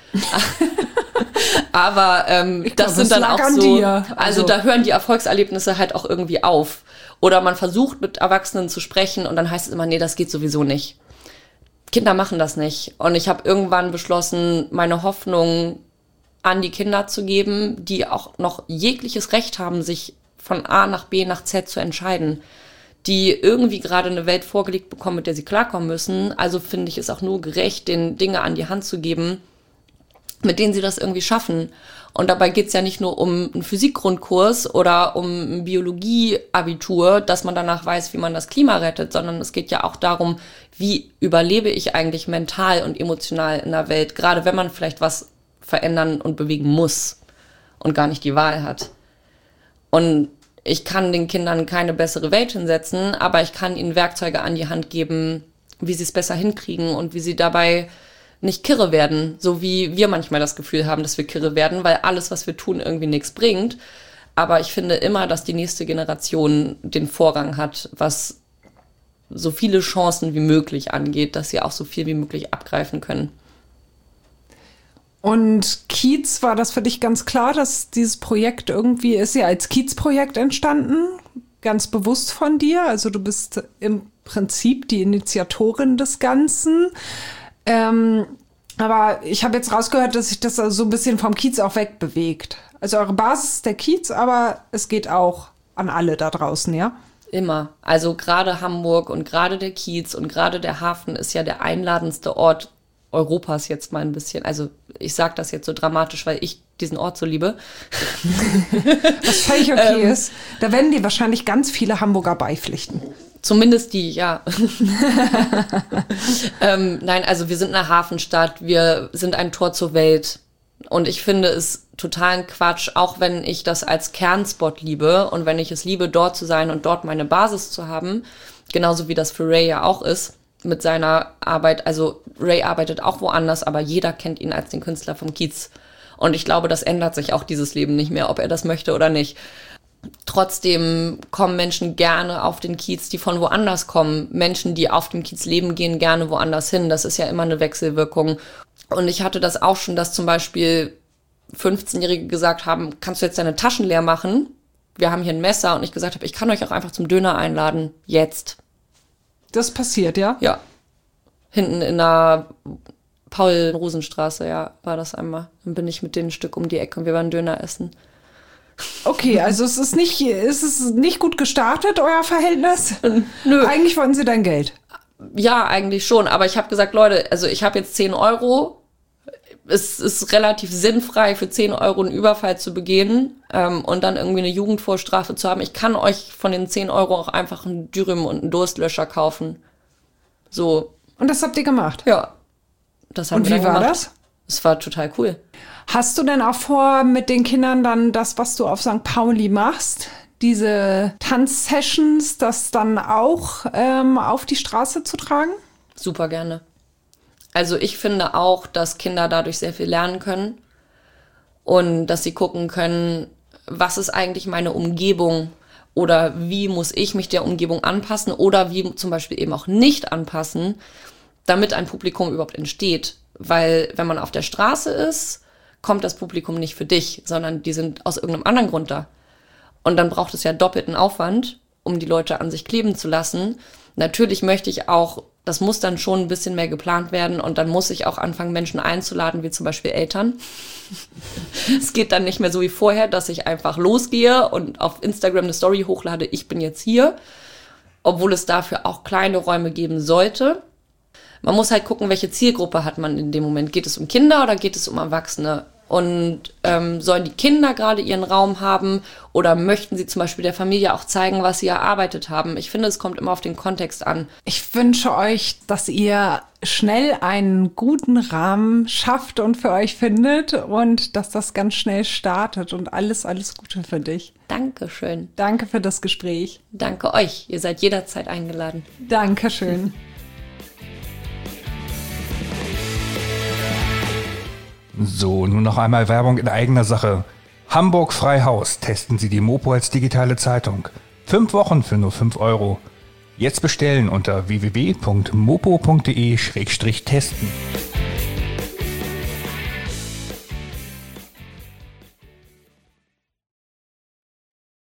Aber ähm, ich das glaub, sind dann lag auch an so, dir. also, Also da hören die Erfolgserlebnisse halt auch irgendwie auf. Oder man versucht mit Erwachsenen zu sprechen und dann heißt es immer, nee, das geht sowieso nicht. Kinder machen das nicht. Und ich habe irgendwann beschlossen, meine Hoffnung an die Kinder zu geben, die auch noch jegliches Recht haben, sich von A nach B nach Z zu entscheiden. Die irgendwie gerade eine Welt vorgelegt bekommen, mit der sie klarkommen müssen. Also finde ich es auch nur gerecht, denen Dinge an die Hand zu geben, mit denen sie das irgendwie schaffen. Und dabei geht's ja nicht nur um einen Physikgrundkurs oder um ein Biologieabitur, dass man danach weiß, wie man das Klima rettet, sondern es geht ja auch darum, wie überlebe ich eigentlich mental und emotional in der Welt, gerade wenn man vielleicht was verändern und bewegen muss und gar nicht die Wahl hat. Und ich kann den Kindern keine bessere Welt hinsetzen, aber ich kann ihnen Werkzeuge an die Hand geben, wie sie es besser hinkriegen und wie sie dabei nicht kirre werden, so wie wir manchmal das Gefühl haben, dass wir kirre werden, weil alles, was wir tun, irgendwie nichts bringt. Aber ich finde immer, dass die nächste Generation den Vorrang hat, was so viele Chancen wie möglich angeht, dass sie auch so viel wie möglich abgreifen können. Und Kiez, war das für dich ganz klar, dass dieses Projekt irgendwie, ist ja als Kiez-Projekt entstanden, ganz bewusst von dir? Also du bist im Prinzip die Initiatorin des Ganzen. Ähm, aber ich habe jetzt rausgehört, dass sich das also so ein bisschen vom Kiez auch wegbewegt. Also eure Basis ist der Kiez, aber es geht auch an alle da draußen, ja? Immer. Also gerade Hamburg und gerade der Kiez und gerade der Hafen ist ja der einladendste Ort Europas jetzt mal ein bisschen. Also ich sage das jetzt so dramatisch, weil ich diesen Ort so liebe. Was völlig okay ähm, ist. Da werden dir wahrscheinlich ganz viele Hamburger beipflichten. Zumindest die, ja. ähm, nein, also wir sind eine Hafenstadt, wir sind ein Tor zur Welt. Und ich finde es totalen Quatsch, auch wenn ich das als Kernspot liebe und wenn ich es liebe, dort zu sein und dort meine Basis zu haben, genauso wie das für Ray ja auch ist, mit seiner Arbeit. Also Ray arbeitet auch woanders, aber jeder kennt ihn als den Künstler vom Kiez. Und ich glaube, das ändert sich auch dieses Leben nicht mehr, ob er das möchte oder nicht. Trotzdem kommen Menschen gerne auf den Kiez, die von woanders kommen. Menschen, die auf dem Kiez leben, gehen gerne woanders hin. Das ist ja immer eine Wechselwirkung. Und ich hatte das auch schon, dass zum Beispiel fünfzehnjährige gesagt haben, kannst du jetzt deine Taschen leer machen? Wir haben hier ein Messer. Und ich gesagt habe, ich kann euch auch einfach zum Döner einladen. Jetzt. Das passiert, ja? Ja. Hinten in der Paul-Rosen-Straße, ja, war das einmal. Dann bin ich mit denen ein Stück um die Ecke und wir waren Döner essen. Okay, also es ist nicht, es ist nicht gut gestartet, euer Verhältnis? Nö. Eigentlich wollten sie dein Geld. Ja, eigentlich schon. Aber ich habe gesagt, Leute, also ich habe jetzt zehn Euro. Es ist relativ sinnfrei, für zehn Euro einen Überfall zu begehen ähm, und dann irgendwie eine Jugendvorstrafe zu haben. Ich kann euch von den zehn Euro auch einfach einen Dürüm und einen Durstlöscher kaufen. So. Und das habt ihr gemacht? Ja. Das haben und wir wie war gemacht. das? Es war total cool. Hast du denn auch vor, mit den Kindern dann das, was du auf Sankt Pauli machst, diese Tanzsessions, das dann auch ähm, auf die Straße zu tragen? Super gerne. Also ich finde auch, dass Kinder dadurch sehr viel lernen können und dass sie gucken können, was ist eigentlich meine Umgebung oder wie muss ich mich der Umgebung anpassen oder wie zum Beispiel eben auch nicht anpassen, damit ein Publikum überhaupt entsteht. Weil wenn man auf der Straße ist, kommt das Publikum nicht für dich, sondern die sind aus irgendeinem anderen Grund da. Und dann braucht es ja doppelten Aufwand, um die Leute an sich kleben zu lassen. Natürlich möchte ich auch, das muss dann schon ein bisschen mehr geplant werden und dann muss ich auch anfangen, Menschen einzuladen, wie zum Beispiel Eltern. Es geht dann nicht mehr so wie vorher, dass ich einfach losgehe und auf Instagram eine Story hochlade, ich bin jetzt hier, obwohl es dafür auch kleine Räume geben sollte. Man muss halt gucken, welche Zielgruppe hat man in dem Moment. Geht es um Kinder oder geht es um Erwachsene? Und ähm, sollen die Kinder gerade ihren Raum haben oder möchten sie zum Beispiel der Familie auch zeigen, was sie erarbeitet haben? Ich finde, es kommt immer auf den Kontext an. Ich wünsche euch, dass ihr schnell einen guten Rahmen schafft und für euch findet und dass das ganz schnell startet und alles, alles Gute für dich. Dankeschön. Danke für das Gespräch. Danke euch. Ihr seid jederzeit eingeladen. Dankeschön. So, nun noch einmal Werbung in eigener Sache. Hamburg Freihaus. Testen Sie die Mopo als digitale Zeitung. Fünf Wochen für nur fünf Euro. Jetzt bestellen unter w w w punkt mopo punkt de Schrägstrich testen.